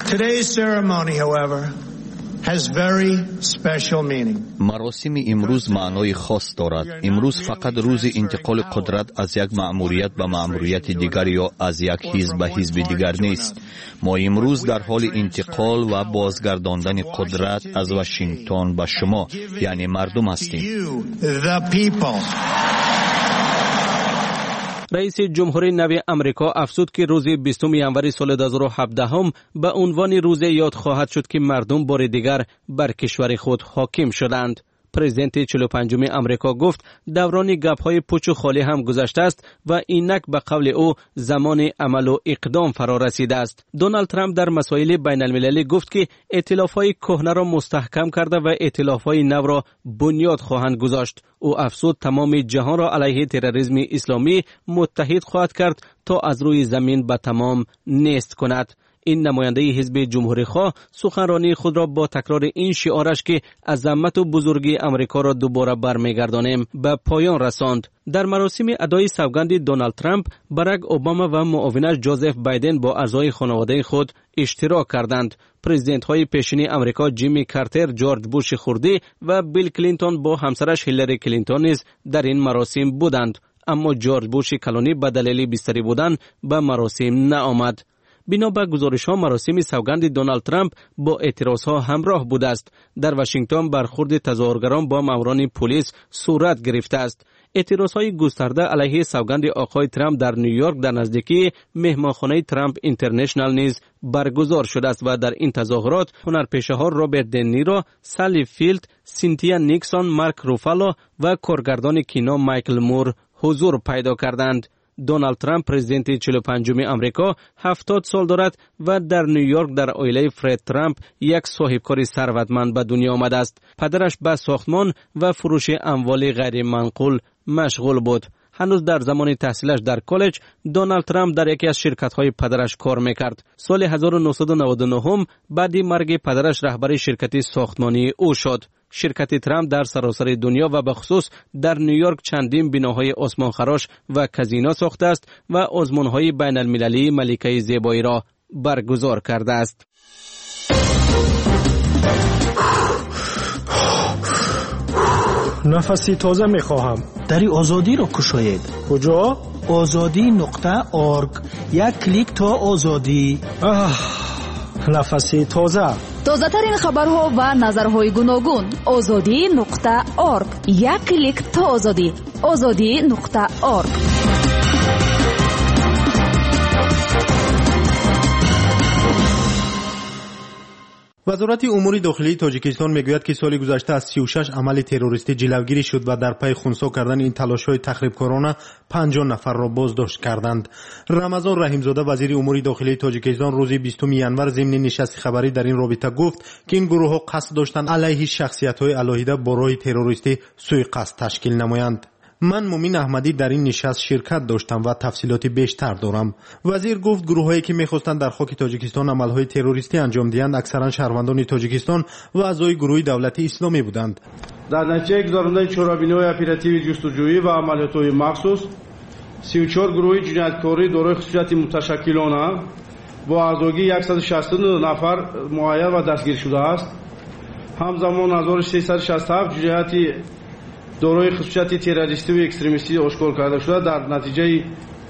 مراسم امروز معنای خاص دارد. امروز فقط روز انتقال قدرت از یک مأموریت به مأموریت دیگر یا از یک حزب به حزب دیگر نیست. ما امروز در حال انتقال و بازگرداندن قدرت از واشنگتن به شما، یعنی مردم هستیم. رئیس جمهوری نوی آمریکا افزود که روز بیستم ینور سال دو هزار و هفده هم به عنوان روز یاد خواهد شد که مردم بار دیگر بر کشور خود حاکم شدند. پرزیدنت چهل و پنجم آمریکا گفت دوران گپ‌های پوچ و خالی هم گذشته است و اینک به قول او زمان عمل و اقدام فرا رسیده است. دونالد ترامپ در مسائل بین المللی گفت که ائتلاف‌های کهنه را مستحکم کرده و ائتلاف‌های نو را بنیاد خواهند گذاشت. او افزود تمام جهان را علیه تروریسم اسلامی متحد خواهد کرد تا از روی زمین به تمام نیست کند. این نماینده حزب جمهوری خواه سخنرانی خود را با تکرار این شعارش که عظمت و بزرگی امریکا را دوباره برمیگردانیم به پایان رساند. در مراسم ادای سوگند دونالد ترامپ، باراک اوباما و معاونش جوزف بایدن با اعضای خانواده خود اشتراک کردند. پرزیدنت های پیشین امریکا جیمی کارتر، جورج بوش خردی و بیل کلینتون با همسرش هیلاری کلینتون نیز در این مراسم بودند، اما جورج بوش کلونی به دلیل بیستری بودن به مراسم نآمد. بنا به گزارش ها مراسم سوگند دونالد ترامپ با اعتراض ها همراه بوده است. در واشنگتن برخورد تظاهرگران با ماموران پلیس صورت گرفته است. اعتراض های گسترده علیه سوگند آقای ترامپ در نیویورک در نزدیکی مهمانخانه ترامپ اینترنشنال نیز برگزار شده است و در این تظاهرات هنرپیشه ها رابرت دنیرو، سالی فیلد، سینتیا نیکسون، مارک روفالو و کارگردان کینو مایکل مور حضور پیدا کردند. دونالد ترامپ پرزیدنت چهل و پنجم امریکا هفتاد سال دارد و در نیویورک در عائله فرد ترامپ یک صاحبکار ثروتمند به دنیا آمده است. پدرش به ساختمان و فروش اموال غیر منقول مشغول بود. هنوز در زمان تحصیلش در کالج دونالد ترامپ در یکی از شرکت‌های پدرش کار می‌کرد. سال هزار و نهصد و نود و نه بعد مرگ پدرش رهبر شرکت ساختمانی او شد. شرکت ترامپ در سراسر دنیا و به خصوص در نیویورک چندین بناهای آسمانخراش و کازینو ساخته است و آزمون‌های بین المللی ملکه زیبایی را برگزار کرده است. نفسی تازه میخواهم. دری آزادی را کشاید. کجا؟ آزادی نقطه آرگ. یک کلیک تا آزادی. نفسی تازه. تازه ترین خبرها و نظرهای گوناگون. آزادی نقطه آرگ. یک کلیک تا آزادی. آزادی نقطه آرگ. وزارت امور داخلی تاجیکستان میگوید که سال گذشته از سی و شش عمل تروریستی جلوگیری شد و در پی خنثی کردن این تلاش‌های تخریبکارانه پنجاه نفر را بازداشت کردند. رمضان رحیمزاده وزیر امور داخلی تاجیکستان روز بیستم ینور ضمن نشست خبری در این رابطه گفت که این گروه‌ها قصد داشتند علیه شخصیت‌های علیحده با راه تروریستی سوءقصد تشکیل نمایند. من مومین احمدی در این نشست شرکت داشتم و تفصیلات بیشتر دارم. وزیر گفت گروهایی که می‌خواستند در خاک تاجیکستان عملهای تروریستی انجام دهند اکثرا شهروندان تاجیکستان و اعضای گروه دولت اسلامی بودند. در نتیجه گزارنده چورابینی‌های اپراتیو جستجویی و عملیات‌های مخصوص سی و چهار گروه جنایتکاری دارای خصوصیت متشکلانه با اعضای صد و شصت و نه نفر معین و دستگیر شده است. همزمان هزار و سیصد و شصت و هفت جنایت دارای خصوصیت تروریستی و اکستریمیستی آشکار کرده شده. در نتیجه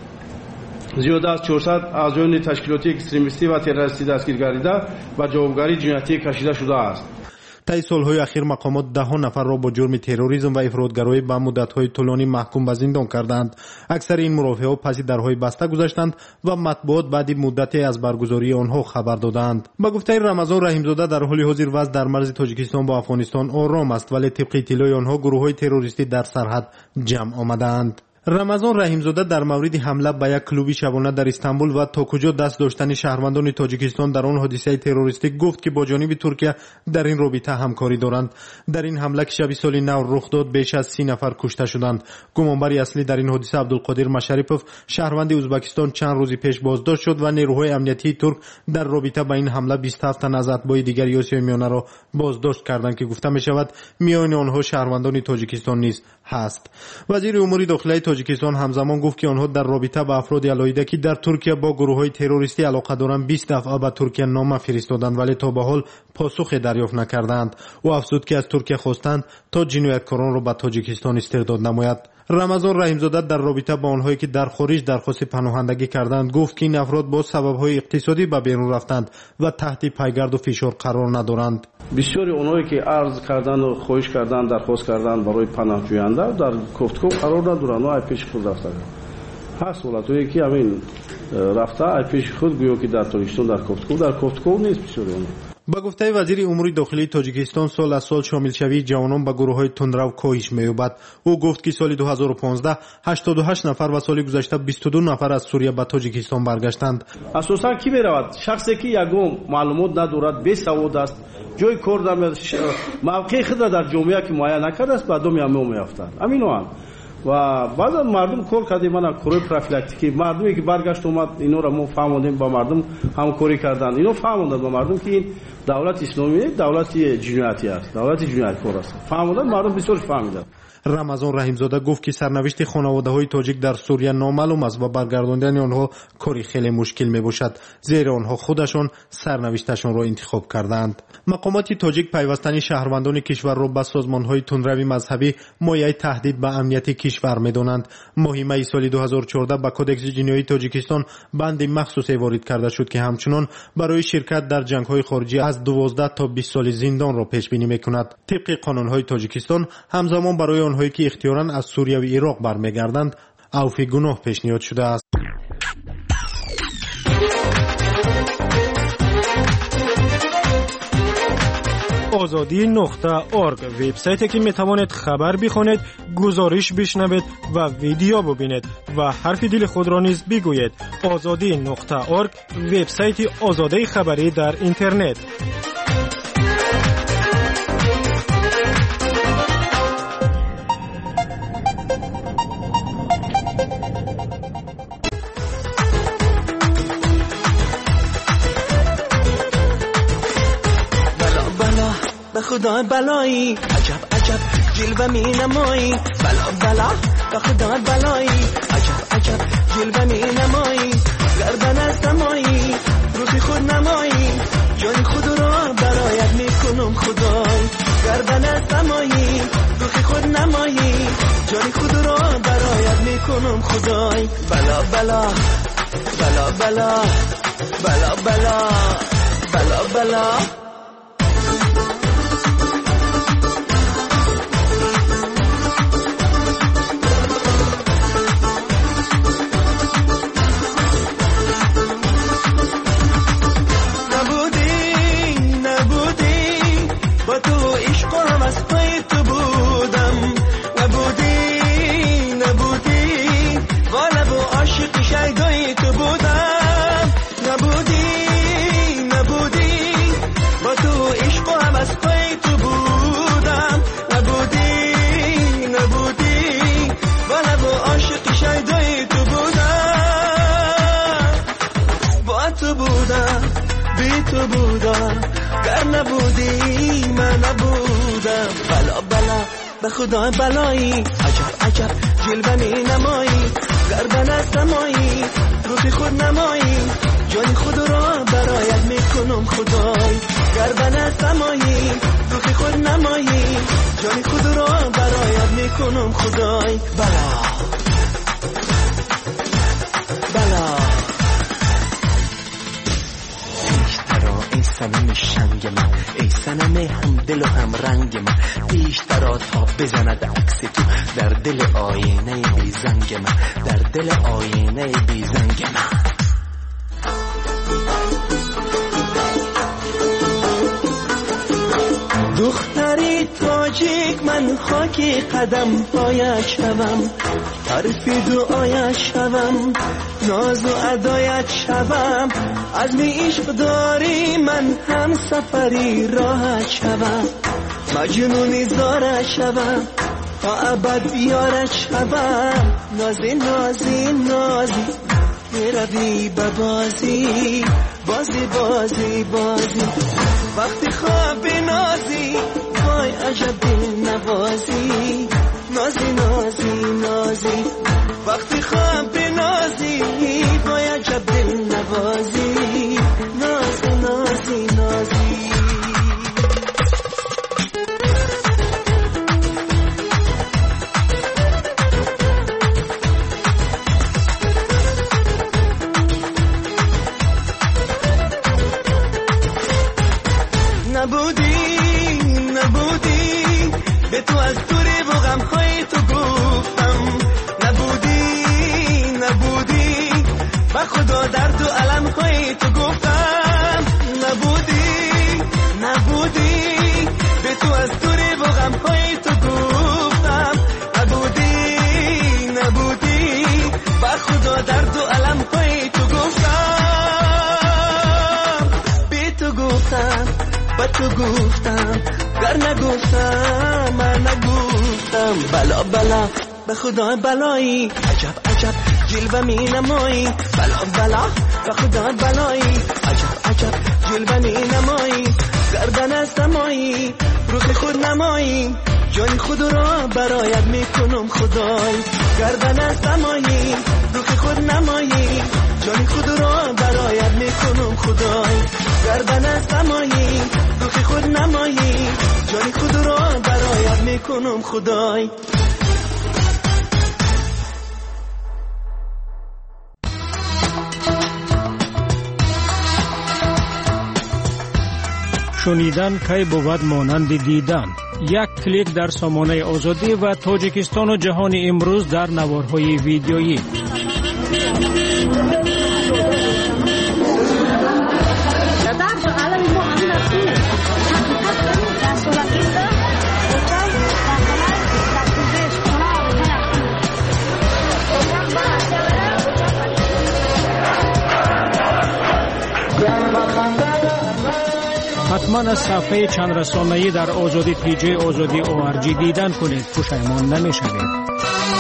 زیاده از چهارصد اعضای تشکیلاتی اکستریمیستی و تروریستی دستگیر گردیده و جوابگری جنایتی کشیده شده است. طی سالهای اخیر مقامات ده ها نفر را با جرم تروریسم و افراطگرایی به مدت‌های طولانی محکوم به زندان کردند. اکثر این مرافعها پس درهای بسته گذشتند و مطبوعات بعد مدتی از برگزاری آنها خبر دادند. با گفته رمضان رحیمزاده در حال حاضر وضع در مرز تاجیکستان با افغانستان آرام است، ولی طبق اطلاع آنها گروه‌های تروریستی در سرحد جمع آمدند. رمضان رحیمزاده در مورد حمله به یک کلوب شبانه در استانبول و تا کجا دست داشتن شهروندان تاجیکستان در آن حادثه تروریستی گفت که با جانب ترکیه در این رابطه همکاری دارند. در این حمله که شب سال نو رخ داد بیش از سی نفر کشته شدند. گمانبر اصلی در این حادثه عبدالقادر مشرفوف شهروند ازبکستان چند روز پیش بازداشت شد و نیروهای امنیتی ترک در رابطه با این حمله بیست و هفت تن از اتباع دیگر آسیای میانه را بازداشت کردند که گفته می شود میان آنها شهروندان تاجیکستان نیز هست. وزیر امور داخلی تاجیکستان همزمان گفت که آنها در رابطه با افراد علیحده که در ترکیه با گروه‌های تروریستی علاقه دارند بیست دفعه به ترکیه نامه فرستادند ولی تا به حال پاسخی دریافت نکردند. او افزود که از ترکیه خواستند تا جنایتکاران را به تاجیکستان استرداد نماید. رمضان رحیمزاده در رابطه با آنهایی که در خارج درخواست پناهندگی کردند گفت که این افراد با سبب‌های اقتصادی به بیرون رفتند و تحت پیگرد و فشار قرار ندارند. بسیاری اونایی که عرض کردن و خواهش کردن درخواست کردن برای پناه جوینده در کوفتکو قرار ندارند و ای پیش خود رفتند. هست ولایتی که همین رفته ای پیش خود گویا که در تاجیکستان در کوفتکو در کوفتکو نیست بسیاری اونها. با گفته وزیر امور داخلی تاجیکستان سال از سال شامل شوی جوانان به گروه‌های تندرو کاهش می‌یابد. او گفت که سال دو هزار و پانزده هشتاد و هشت نفر و سال گذشته بیست و دو نفر از سوریه به تاجیکستان برگشتند. اساساً کی می‌رود؟ شخصی که یگم معلومات ندارد، بی‌سواد است، جای کار نمی‌دهد، موقع خود را در جامعه که معین نکرده است، بعد میام میافتند. همین هم و بعض مردم کار کردیم من کروی پروفیلاکتیکی مردمی که برگشت اومد اینا را ما فهمیدیم با مردم همکاری کردن اینا فهمیدن با مردم که این دولت اسلامی دولت جنایتی است دولت جنایتکار است فهمیدن مردم بسیار فهمیدن. رمضان رحیمزاده گفت که سرنوشت خانواده‌های تاجیک در سوریه نامعلوم است و برگرداندن آنها کاری خیلی مشکل میباشد زیرا آنها خودشان سرنوشتشان را انتخاب کردند. مقامات تاجیک پیوستن شهروندان کشور را به سازمان‌های تندروی مذهبی مایه تهدید به امنیت کشور می‌دانند. ماه می سال دو هزار و چهارده به کدکس جنایی تاجیکستان بند مخصوصی وارد کرده شد که همچنان برای شرکت در جنگ‌های خارجی از دوازده تا بیست سال زندان را پیش بینی می‌کند. طبق قانون‌های تاجیکستان همزمان برای آنهایی که اختیاراً از سوریه و عراق برمیگردند عفو گناه پیشنهاد شده است. آزادی نقطه ارگ وبسایتی که میتوانید خبر بخوانید، گزارش بشنوید و ویدیو ببینید و حرف دل خود را نیز بگویید. آزادی نقطه ارگ وبسایت آزادی خبری در اینترنت. خدا بلایی عجب عجب جلوه می نمایی بلا بلا به خدا بلایی عجب عجب جلوه می نمایی گردن سمایی روی خود نمایی جان خود را برایت می کنم خدای گردن سمایی روی خود نمایی جان خود را برایت می کنم خدای بلا بلا بلا بلا بلا بلا بلا بلا تو بودم گر نبودی من نبودم بلا بلا به خدا بلایی عجب عجب جلوه می نمایی گردن سمایی روی خود نمایی جان خود را برایت می کنم خدای گردن سمایی روی خود نمایی جان خود را برایت می کنم خدای بلا بلا سنم شنگ من ای سنم هم دل و هم رنگ من بیشتر تا بزند عکس تو در دل آینه بی زنگ من در دل آینه بی زنگ من دختری تاجیک من خاکی قدم پایش شوم حرفی دعایش شوم ناز و ادایت شوم عزم عشق داری من هم سفری راحت شوم مجنونی زارت شوم تا ابد بیارت شوم نازی نازی نازی میروی به بازی بازی بازی بازی وقتی خواب نازی وای عجب دل نوازی نازی نازی نازی وقتی خواب نازی وای عجب دل نوازی نازی نازی نازی نبودی نبودی به تو از دوری و غمهای تو گفتم نبودی نبودی و خدا درد و علمهای تو گفتم نبودی نبودی به تو از دوری و غمهای تو گفتم نبودی نبودی و خدا درد و علمهای تو گفتم به تو گفتم با تو گفتم گر نگفتم من نگفتم بلا بلا به خدا بلایی عجب عجب جلوه می نمایی بلا بلا به خدا بلایی عجب عجب جلوه می نمایی گردن از دمایی روح خود نمایی جان خود را برایت میکنم خدای گردن از دمایی روح خود نمایی جان خود را برایت میکنم خدای گردن از دمایی روح خود نمایی جان خود را برایت میکنم خدای. شنیدن کی بود مانند دیدن. یک کلیک در سامانه آزادی و تاجیکستان و جهان امروز در نوارهای ویدیویی. حتما از صفحه چند رسانه‌ای در آزادی پیجی آزادی او آر جی دیدن کنید، پشیمان نمی‌شوید.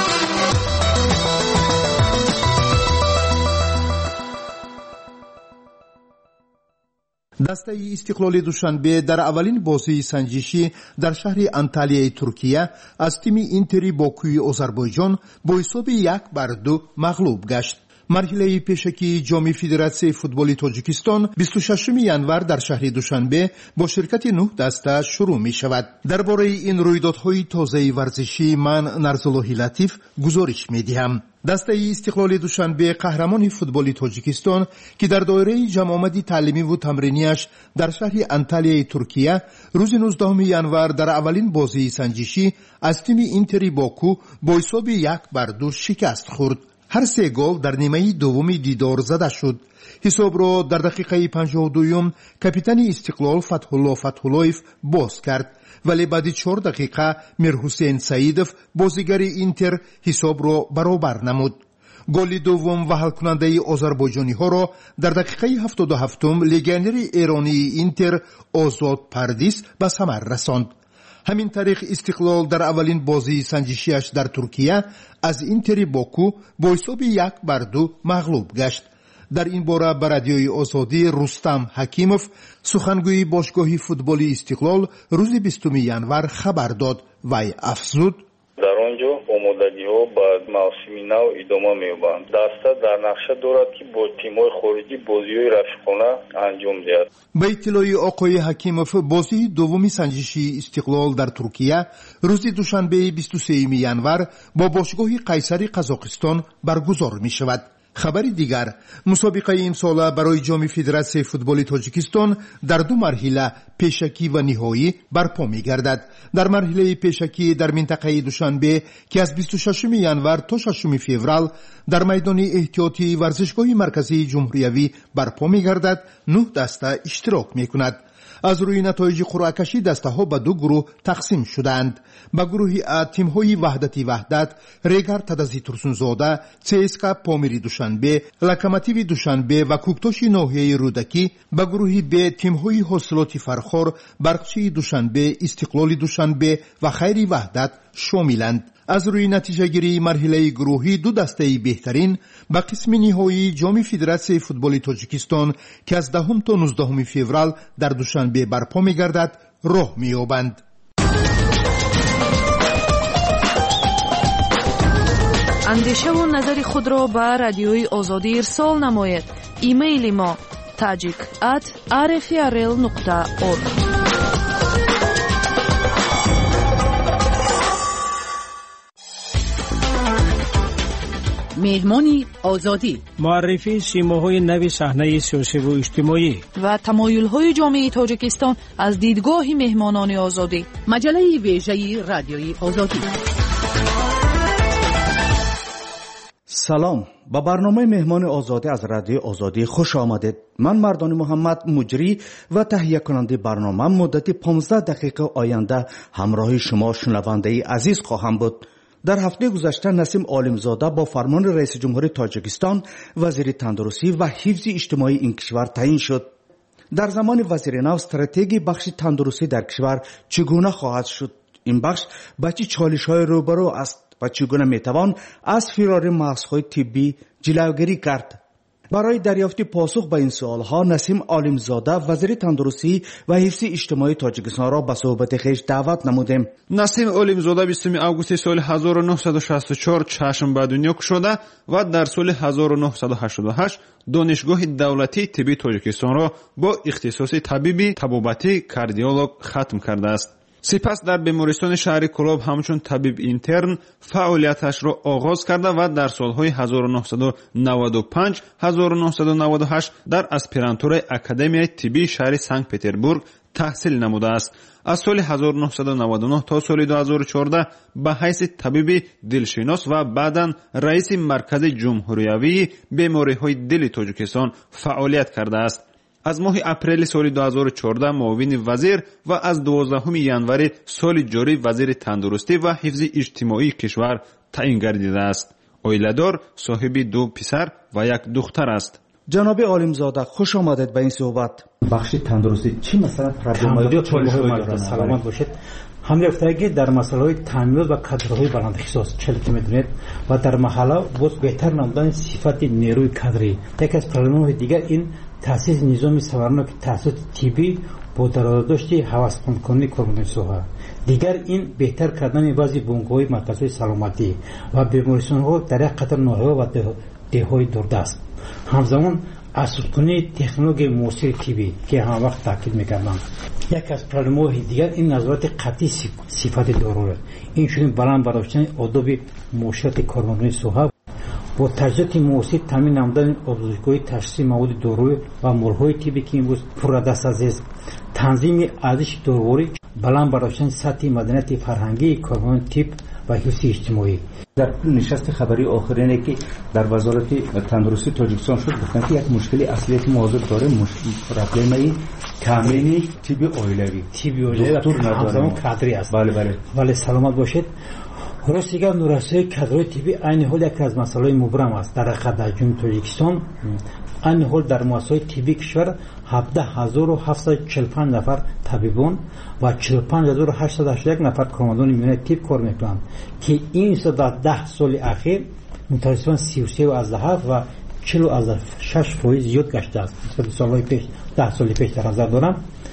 دسته استقلال دوشنبه در اولین بازی سنجشی در شهر انتالیای ترکیه از تیم اینتری باکوی آذربایجان با حساب یک بر دو مغلوب گشت. مرحله پیشکی جام فدراسیون فوتبال تاجیکستان بیست و ششم ژانویه در شهر دوشنبه با شرکت نه دسته شروع می شود. درباره این رویدادهای تازه ورزشی من نرزالله لطیف گزارش می دهم. دسته استقلال دوشنبه قهرمان فوتبال تاجیکستان که در دایره جمع آمدی تعلیمی و تمرینیش در شهر انتالیای ترکیه روز نوزدهم ژانویه در اولین بازی سنجشی از تیم اینتری باکو با حساب یک بر دو شکست خورد. هر سه گل در نیمه دومی دیدار زده شد. حساب را در دقیقه پنجاه و دوم کاپیتان استقلال فتح‌الله فتح‌الله‌یف باز کرد، ولی بعد چهار دقیقه میرحسین سعیدов بازیگر اینتر حساب را برابر نمود. گل دوم و حل کننده آذربایجانی ها را در دقیقه هفتاد و هفت لگنر ایرانی اینتر آزاد پردیس به ثمر رساند. همین طریق استقلال در اولین بازی سنجشیش در ترکیه از اینتری باکو با حساب یک بر دو مغلوب گشت. در این باره به رادیوی آزادی رستم حکیمов سخنگوی باشگاه فوتبال استقلال روز بیستم ژانویه خبر داد. وی افزود: در آنجا آمادگی‌ها بعد موسم نو ادامه می‌یابند. دسته در نقشه دارد که با تیم‌های خارجی بازی‌های رفیقانه انجام دهد. به اطلاع آقای حکیمов بازی دومی سنجشی استقلال در ترکیه روز دوشنبه بیست و سوم ژانویه با باشگاه قیصر قزاقستان برگزار می‌شود. خبر دیگر، مسابقه این ساله برای جام فدراسیون فوتبال تاجیکستان در دو مرحله پیشکی و نهایی برپا می‌گردد. در مرحله پیشکی در منطقه دوشنبه که از بیست و ششم ژانویه تا ششم فوریه در میدان احتیاطی ورزشگاه مرکزی جمهوریوی برپا می‌گردد، نه دسته اشتراک می‌کند. از روی نتایج قرعه کشی دسته ها به دو گروه تقسیم شدند. به گروه ا تیم های وحدتی وحدت، ریگر تدزی ترسونزاده، چسکا پامیری دوشنبه، لوکوموتیو دوشنبه و کوکتوش ناحیه رودکی. به گروه ب تیم های حاصلات فرخار، برقچی دوشنبه، استقلال دوشنبه و خیری وحدت شاملند. از روی نتیجه گیری مرحله گروهی دو دسته بهترین به قسم نهایی جام فدراسیون فوتبال تاجیکستان که از دهم تا نوزدهم فوریه در دوشنبه برپا می‌گردد راه می‌یابند. اندیشه و نظر خود را به رادیوی آزادی ارسال نمایید. ایمیل ما tajik at r f r l nokta org. مهمانی آزادی، معرفی سیماهای نوی صحنه سیاسی و اجتماعی و تمایل‌های جامعه تاجیکستان از دیدگاه مهمانان آزادی. مجله ویژه رادیوی آزادی. سلام، با برنامه مهمان آزادی از رادیو آزادی خوش آمدید. من مردان محمد مجری و تهیه کننده برنامه مدت پانزده دقیقه آینده همراه شما شنونده عزیز خواهم بود. در هفته گذشته نسیم عالمزاده با فرمان رئیس جمهور تاجیکستان وزیر تندرستی و حفظ اجتماعی این کشور تعیین شد. در زمان وزیر نو استراتژی بخش تندرستی در کشور چگونه خواهد شد؟ این بخش با چه چالش‌های روبرو است؟ و چگونه میتوان از فرار مغزهای طبی جلوگیری کرد؟ برای دریافت پاسخ به این سوالها نسیم عالمزاده وزیر تندرستی و حفظ اجتماعی تاجیکستان را به صحبت خویش دعوت نمودیم. نسیم عالمزاده بیستم آگوست سال هزار و نهصد و شصت و چهار چشم به دنیا گشوده و در سال هزار و نهصد و هشتاد و هشت دانشگاه دولتی طبی تاجیکستان را با اختصاص طبیبی طبابتی کاردیولوگ ختم کرده است. سپس در بیمارستان شهر کلاب همچون طبیب اینترن فعالیتش را آغاز کرده و در سالهای هزار و نهصد و نود و پنج هزار و نهصد و نود و هشت در اسپیرانتور اکادمیای طبی شهر سنت پتربورگ تحصیل نموده است. از سال هزار و نهصد و نود و نه تا سال دو هزار و چهارده به حیث طبیب دلشناس و بعداً رئیس مرکز جمهوریوی بیماری‌های دل تاجیکستان فعالیت کرده است. از ماه اپریل سال دو هزار و چهارده معاون وزیر و از دوازدهم ژانویه سال جاری وزیر تندرستی و حفظ اجتماعی کشور تعیین گردیده است. اویله‌دار صاحب دو پسر و یک دختر است. جناب عالمزاده خوش آمدید به این صحبت. بخش تندرستی چی مثلا پرابلم‌های چالش‌های سلامت باشد؟ هم گفتگی در مسائل تامین و کادرهای بلند اختصاص چه که میدونید و در محله باز بهتر نمودن صفات نیروی کادری. یک از پرابلم‌های دیگر این تاسیس نظام سوارنو که تاسیس طبی با درآمدزایی حواسپند کنی کارمندان سوها. دیگر این بهتر کردن بعضی بنگاه‌های مرکزهای سلامتی و بیمارستان‌ها در یک قطار ناحیه‌ها و دههای دوردست. همزمان اساس کنی تکنولوژی موثر طبی که هم وقت تاکید می‌کردم. یک از پرابلم‌های دیگر این نظارت قطعی صفات داروی. این شدن بلند برداشتن آداب معاشرت کارمندان سوها با تجهیزات موثر تامین نمودن آموزشگاه تشخیص مواد دارویی و مول‌های طبی که امروز پردست است. تنظیم ارزش دارویی بلند برداشتن سطح مدنیت فرهنگی کارمندان طب و حفظ اجتماعی. در نشست خبری آخرینه که در وزارت تندرستی تاجیکستان شد گفتن که یک مشکلی اصلی که موضوع داره مشکل پرابلمی تامین طب اویلوی طب اویلوی دکتر نداره کادری است. بله بله ولی سلامت باشید. راست دیگر نورسای کادرهای طبی این حال یک از مسائل مبرم است در خطر جمهوری تاجیکستان. این حال در مؤسسات طبی کشور هفده هزار و هفتصد و چهل و پنج نفر طبیبان و چهل و پنج هزار و هشتصد و هشتاد و یک نفر کارمندان میان طب کار میکنند که این در ده سال اخیر متوسطاً سی و سه و از و چهل و شش فیصد زیاد گشته است. نسبت سالهای پیش ده سال پیش در نظر دارم.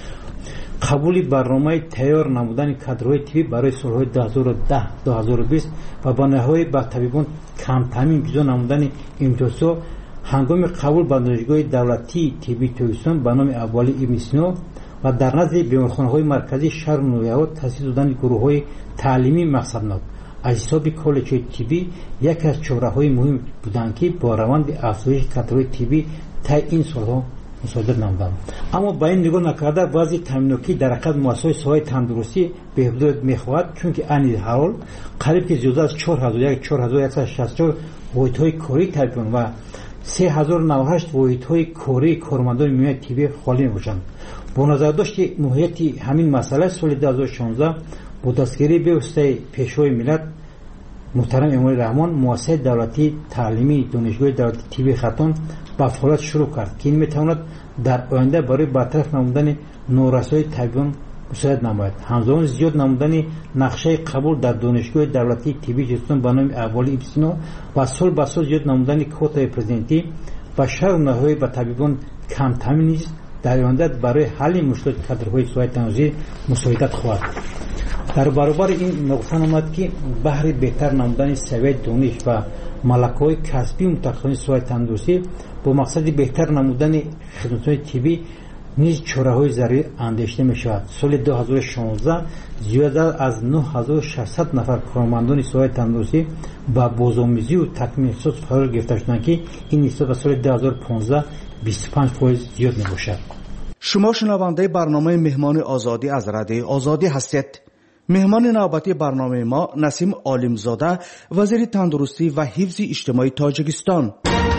قبول برنامه تیار نمودن کادرهای طبی برای سالهای دو هزار و ده تا دو هزار و بیست و با نهایی به طبیبان کم تامین جزا نمودن امتیازها هنگام قبول به دانشگاه دولتی طبی تاجیکستان به نام اولی ابن سینا و در نزد بیمارخانه‌های مرکزی شهر نویاهات تأسیس دادن گروه‌های تعلیمی مقصدناک از حساب کالج‌های طبی یک از چهره‌های مهم بودند که با روند افزایش کادرهای طبی تا این سالها مصادره نمودند. اما با این نگاه نکرده بعضی تامیناتی در حقیقت مؤسسات ساحه تندرستی بهبود می‌خواهد چون که این حال قریب که زیاده از چهار هزار و صد و شصت و چهار واحدهای کاری طبیبان و سه هزار و نود و هشت واحدهای کاری کارمندان میان طبی خالی می‌باشند. با نظر داشت ماهیت همین مسئله سال دو هزار و شانزده با دستگیری به واسطه پیشوای ملت محترم امام رحمان مؤسسه دولتی تعلیمی دانشگاه دولتی طبی خطان با فعالیت شروع کرد که این میتواند در آینده برای برطرف نمودن نورسایی طبیبان مساعد نماید. همزمان زیاد نمودن نقشه قبول در دانشگاه دولتی طبی جستان به نام اولی ابن سینا و سال به سال زیاد نمودن کوتای پرزیدنتی و شهر نهایی به طبیبان کم تامین نیست در آینده برای حل مشکلات کادرهای ساحه تندرستی مساعدت خواهد. در برابر این نقطه آمد که بهر بهتر نمودن سویه دانش و ملکه‌های کسبی متخصصان ساحه تندرستی با مقصد بهتر نمودن خدمات طبی نیز چاره‌های ضروری اندیشیده می‌شود. سال دو هزار و شانزده زیاده از نه هزار و ششصد نفر کارمندان ساحه تندرستی با بازآموزی و تکمیل اختصاص قرار گرفته شدند که این نسبت به سال دو هزار و پانزده بیست و پنج فیصد زیاد می‌باشد. شما شنونده برنامه مهمان آزادی از رادیو آزادی هستید. مهمان نوبتی برنامه ما نسیم عالمزاده وزیر تندرستی و حفظ اجتماعی تاجیکستان.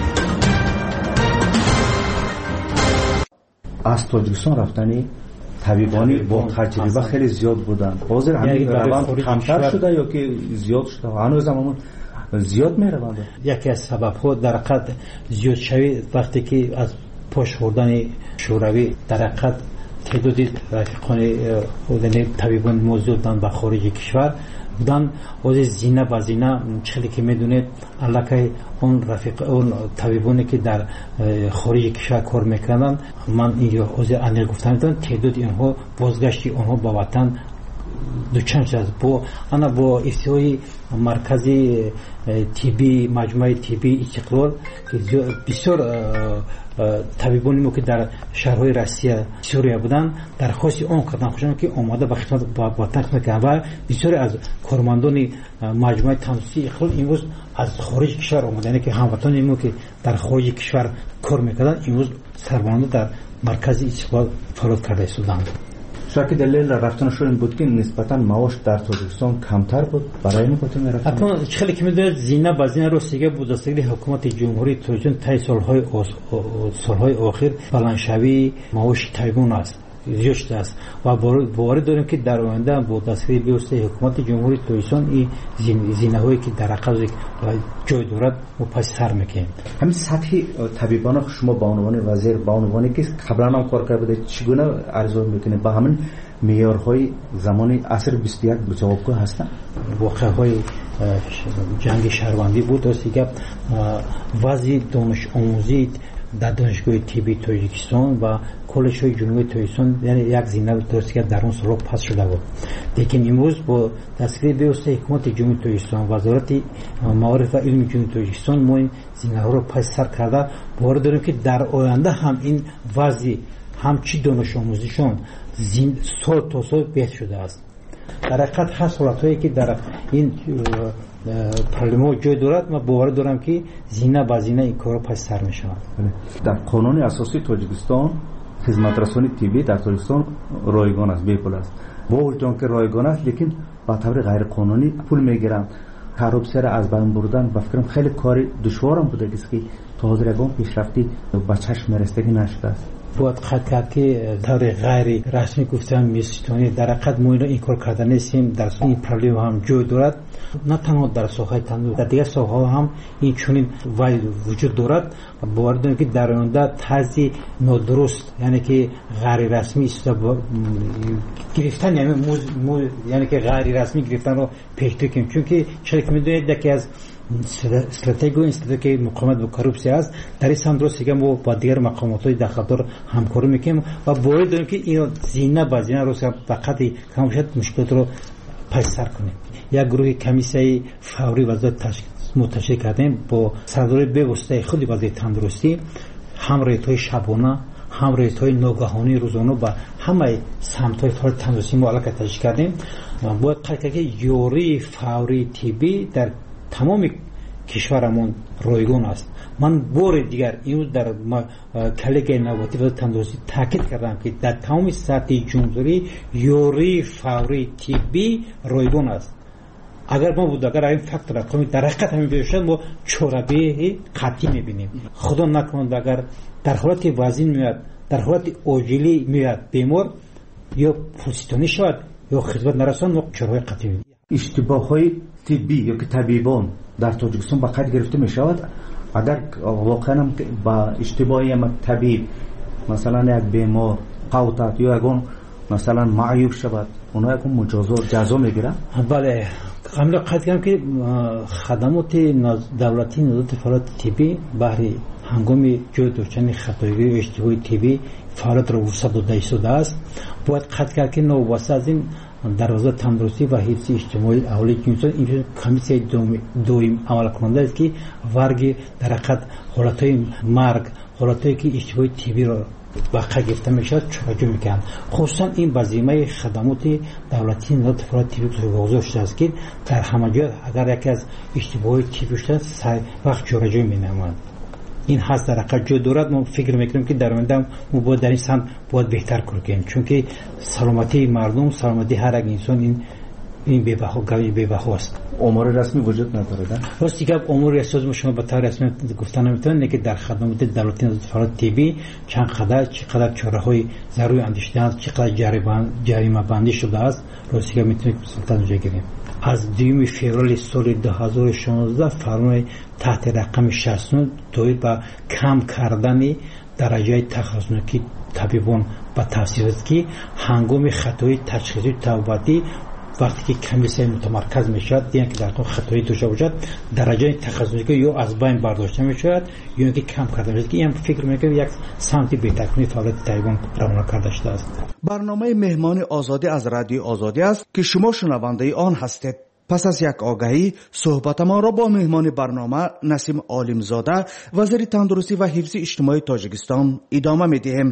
از تاجیکستان رفتنی طبیبانی با تجربه خیلی زیاد بودن. حاضر همین روند کمتر شده یا که زیاد شده؟ هنوز هم زیاد میروند. یکی از سبب‌ها در حقیقت زیاد شوی وقتی که از پاش خوردن شوروی در حقیقت تعدادی رفیقان یعنی طبیبان موجود بودن به خارج کشور بودن از زینه به زینه چلی که میدونید علاقه اون رفیق اون طبیبانی که در خارج کشور کار میکردن من اینجا از انیل گفتم تعداد اینها بازگشتی اونها به وطن دوچنج است با انا با افتتاحی مرکزی تیبی مجموعه تیبی استقلال که بسیار طبیبانی ما که در شهرهای روسیه سوریه بودن درخواست اون کردن خوشم که اومده به خدمت با وطن میکنن و بسیار از کارمندان مجموعه تندرستی استقلال امروز از خارج کشور اومدن که هموطنان ما که در خارج کشور کار میکردن امروز سربلند در مرکز استقلال فعالیت کرده بودند. شاید دلیل رفتنشون این بود که نسبتا معاش در تاجیکستان کمتر بود برای اینکه بتونه رفتن. اما خیلی که میدونید زینه با زینه روسیه بود دستگیری حکومت جمهوری ترکیه تا سالهای سالهای آخر بلندشوی معاش طبیعون است زیاد شده است و باور داریم که در آینده با دستگیری بیوسته حکومت جمهوری ترکیه این زینه هایی که در عقب جای دارد و پس سر میکنیم. همین سطح طبیبان شما با عنوان وزیر با عنوانی که قبلا هم کار کرده چگونه ارزیابی میکنید با همین معیارهای زمان عصر بیست و یک جوابگو هستن؟ واقعهای جنگ شهروندی بود درسته که وضع دانش آموزی در دانشگاه تیبی تاجیکستان و کالج های جنوبی تاجیکستان یعنی یک زینه درست که در اون سال پس شده بود. لیکن امروز با دستگیری بیوسته حکومت جمهوری تاجیکستان وزارت معارف و علم جمهوری تاجیکستان ما این زینه ها رو پس سر کرده باور داریم که در آینده هم این وضع همچی دانش آموزیشون زین سال تا سال بهتر شده است. در حقیقت هر حالت هایی که در این پارلمان جای دارد ما باور دارم که زینه با زینه این کارا پس سر می شود. در قانون اساسی تاجیکستان خدمت رسانی طبی در تاجیکستان رایگان است بی پول است با وجود که رایگان است لیکن با طور غیر قانونی پول میگیرند کارپسر از بین بردن و فکرم خیلی کار دشوارم بوده که تا حاضر یگان پیشرفتی به چشم رسیدگی نشده است. باید خط کرد که طور غیر رسمی گفتم میستانی در حقیقت ما این کار کرده نیستیم. در این پرلیو هم جای دارد نه تنها در ساحه تندرستی در دیگر ساحه هم این چنین وجود دارد. باور دارم که در آینده طرز نادرست یعنی که غیر رسمی است گرفتن یعنی مو یعنی که غیر رسمی گرفتن رو پیش‌بینی کنیم چون که چرا که می‌دونید یکی از استراتژی استراتژی که مقاومت با کارپسیا است در این سندروس که ما با دیگر مقامات داخلدار همکاری میکنیم و باید داریم که این زینه با زینه رو فقط کم شد مشکلات رو پس سر کنیم. یک گروه کمیسیون فوری وزارت تشکیل کردیم با سرداری به واسطه خود وزارت تندرستی هم ریت‌های شبانه هم ریت‌های ناگهانی روزانه با همه سمت‌های فعالیت تندرستی ما علاقه تشکیل کردیم. باید قطعا که یوری فوری تیبی در تمام کشورمون رایگان است. من بار دیگر اینو در کلیگ نوبتی و تندرستی تاکید کردم که در تمام سطح جمهوری یوری فوری تیبی رایگان است. اگر ما بود اگر این فکت رقمی در حقیقت همین بشه ما چورابه قطعی میبینیم. خدا نکند اگر در حالت وزین میاد در حالت عاجلی میاد بیمار یا پوستانی شود یا خدمت نرسان ما چورابه قطعی میبینیم. اشتباه‌های طبی یا که طبیبان در تاجیکستان با قید گرفته می شود اگر واقعا با اشتباهی هم طبیب مثلا یک بیمار قوتت یا اگه مثلا معیوب شود اونا یک مجازات جزا میگیرن؟ بله قبل قید کردم که خدمات دولتی نظارت فعالیت طبی بهره هنگام جای داشتن خطایی و اشتباه طبی فعالیت را رخصت داده شده است. باید قید کرد که نوبسته از این در وزارت تندرستی و حفظ اجتماعی اهالی جنسان این کمیسیون دوم عمل کننده است که ورگ در حقیقت حالتهای مرگ حالتهایی که اشتباه طبی را واقع گرفته میشد چراجو میکنند. خصوصا این وظیفه خدمات دولتی نظارت فعالیت طبی واضح شده است که در همه جا اگر یکی از اشتباه طبی شده سر وقت چراجو مینمایند. این هست در حقیقت جو دارد. ما فکر میکنیم که در آینده ما باید در این سمت باید بهتر کار کنیم چون که سلامتی مردم سلامتی هر یک انسان این این بی‌بها گاوی بی‌بها است. امور رسمی وجود نداره. راستی که امور رسمی شما به طور رسمی گفتن نمیتونن که در خدمات دولتی نظارت فعالیت طبی چند قدر چقدر چاره‌های ضروری اندیشیده است چقدر جریمه جریمه بندی شده است. راستی که میتونیم سلطان جای گیریم. از دوم فوریه سال دو هزار و شانزده فرمان تحت رقم شصت و نه دوید با کم کردن درجه تخصصی طبیبان و تفسیرات که هنگام خطای تشخیصی توباتی وقتی که کمیسیون متمرکز میشد دیگه که در تو خطایی داشته باشد درجه تخصصی یا از بین برداشته میشد یا اینکه کم کرده میشد که این فکر میکنم یک سمتی بهتر کنی فعالیت طبیبان روانه کرده شده است. برنامه مهمان آزادی از رادیو آزادی است که شما شنونده آن هستید. پس از یک آگهی صحبت ما را با مهمان برنامه نسیم عالمزاده وزیر تندرستی و حفظ اجتماعی تاجیکستان ادامه میدهیم.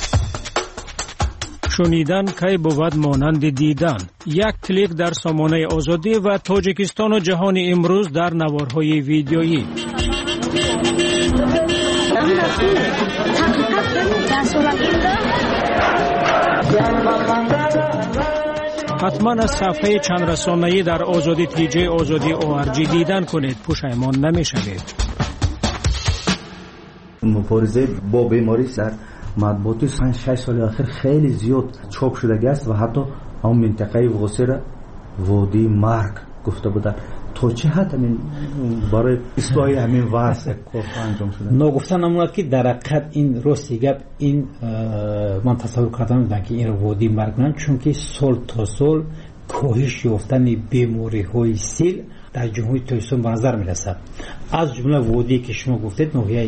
شنیدن کی بود مانند دیدن. یک کلیک در سامانه آزادی و تاجیکستان و جهان امروز در نوارهای ویدیویی. حتما از صفحه چند رسانه‌ای در آزادی تیجی آزادی او ار جی دیدن کنید، پشیمان نمی‌شوید. مبارزه با بیماری در مطبوعات پنج شش سال اخیر خیلی زیاد چاپ شده است و حتی هم منطقه واسر وادی مرگ گفته بودن. تو چه حد همین برای اصلاح همین واسه کار انجام شده؟ نگفتن نموند که در حقیقت این راستی گپ این من تصور کردم که این وادی مرگ نه، چون که سال تا سال کاهش یافتن بیماری های سیل در جمهوری تاجیکستان به نظر می رسد. از جمله وادی که شما گفتید ناحیه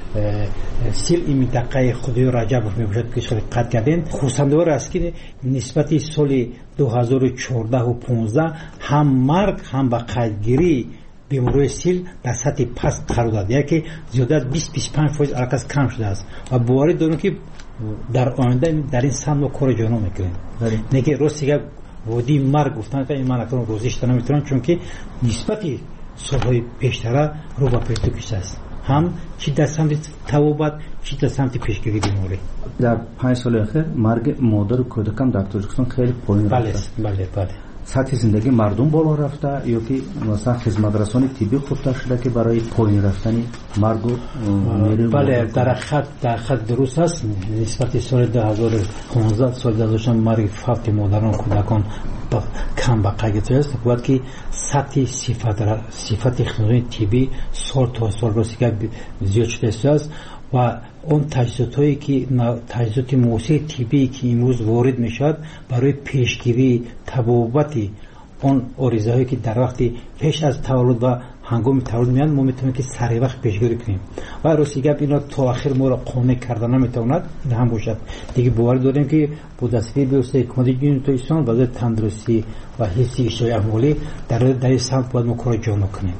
سیل این منطقه خدای رجب می باشد که شما دقت کردین. خصوصا است که نسبت سال دو هزار و چهارده و پانزده هم مرگ هم با قیدگیری بیماری سیل در سطح پست قرار داده که زیاده از بیست تا بیست و پنج درصد ارکس کم شده است و باور دارم که در آینده در این سمت کار جانو میکنیم. نه که راستیه وادی مرگ گفتن که این من اکنون روزش نمیتونم، چون که نسبتی سالهای پیشتره رو با پیش کشیده است، هم چی در سمت توبت چی در سمت پیشگیری بیماری. در پنج سال اخیر مرگ مادر و کودکان در تاجیکستان خیلی پایین رفته. بله بله. سطح زندگی مردم بالا رفته یا که مثلا خدمت رسانی طبی خودتا شده که برای پایین رفتن مرگ و میری. بله در خط در خط درست است. نسبت سال دو هزار و پانزده سال دو هزار مرگ فوت مادران و کودکان کم به قیدت است. باید که سطح صفت صفت خدمات طبی سال تا سال رسیده زیاد شده است و اون تجهیزات هایی که تجهیزات موسیقی طبی که امروز وارد میشد برای پیشگیری تبابت اون آرزه هایی که در وقت پیش از تولد و هنگام تولد میاد ما میتونیم که سریع وقت پیشگیری کنیم و راستی اینا تا آخر ما را قانع کردن نمیتواند. این هم باشد دیگه باور داریم که با دستگیری بیوسته حکومت جمهوری تاجیکستان وزارت تندرستی و حفظ اجتماعی اهالی در در این سمت باید ما کار جامع کنیم.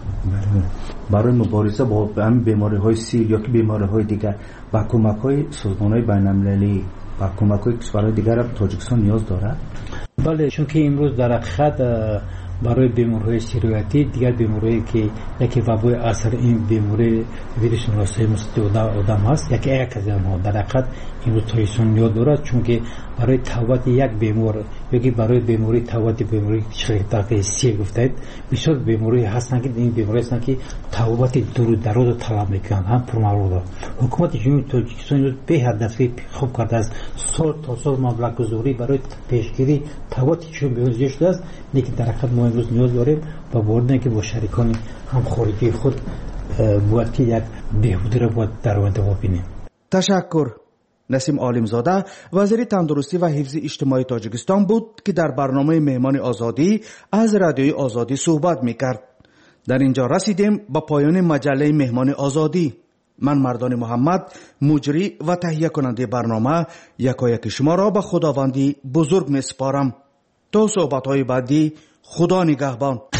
برای مبارزه با همین بیماری های سیل یا که بیماری های دیگر با کمک های سازمان های بین المللی و کمک های کشورهای دیگر تاجیکستان نیاز دارد؟ بله، چون که امروز در حقیقت برای بیماری‌های سیرویاتی دیگر بیماری‌هایی که یکی وبای اثر این بیماری ویروس نوسای مستعد آدم هست یکی یک از آنها در حقیقت امروز تاجیکستان نیاز دارد، چون که برای توبت یک بیمار یکی برای بیماری توبت بیماری شرکت سیل گفتید بسیار بیماری هستند که این بیماری هستند که توبت دور دراز رو طلب میکنند هم پرمالو. حکومت جمهوری تاجیکستان به هدف خوب کرده است سال تا سال مبلغ گذاری برای پیشگیری توبت چون بیماری شده است، لیکن در حقیقت ما امروز نیاز داریم و باید که با شریکان هم خارجی خود باید که یک بهبودی را باید در آینده ببینیم. تشکر. نسیم عالمزاده وزیر تندرستی و حفظ اجتماعی تاجیکستان بود که در برنامه مهمان آزادی از رادیوی آزادی صحبت میکرد. در اینجا رسیدیم با پایان مجله مهمان آزادی. من مردان محمد مجری و تهیه کننده برنامه یکایک شما را به خداوندی بزرگ میسپارم. تا صحبت های بعدی خدا نگهبان.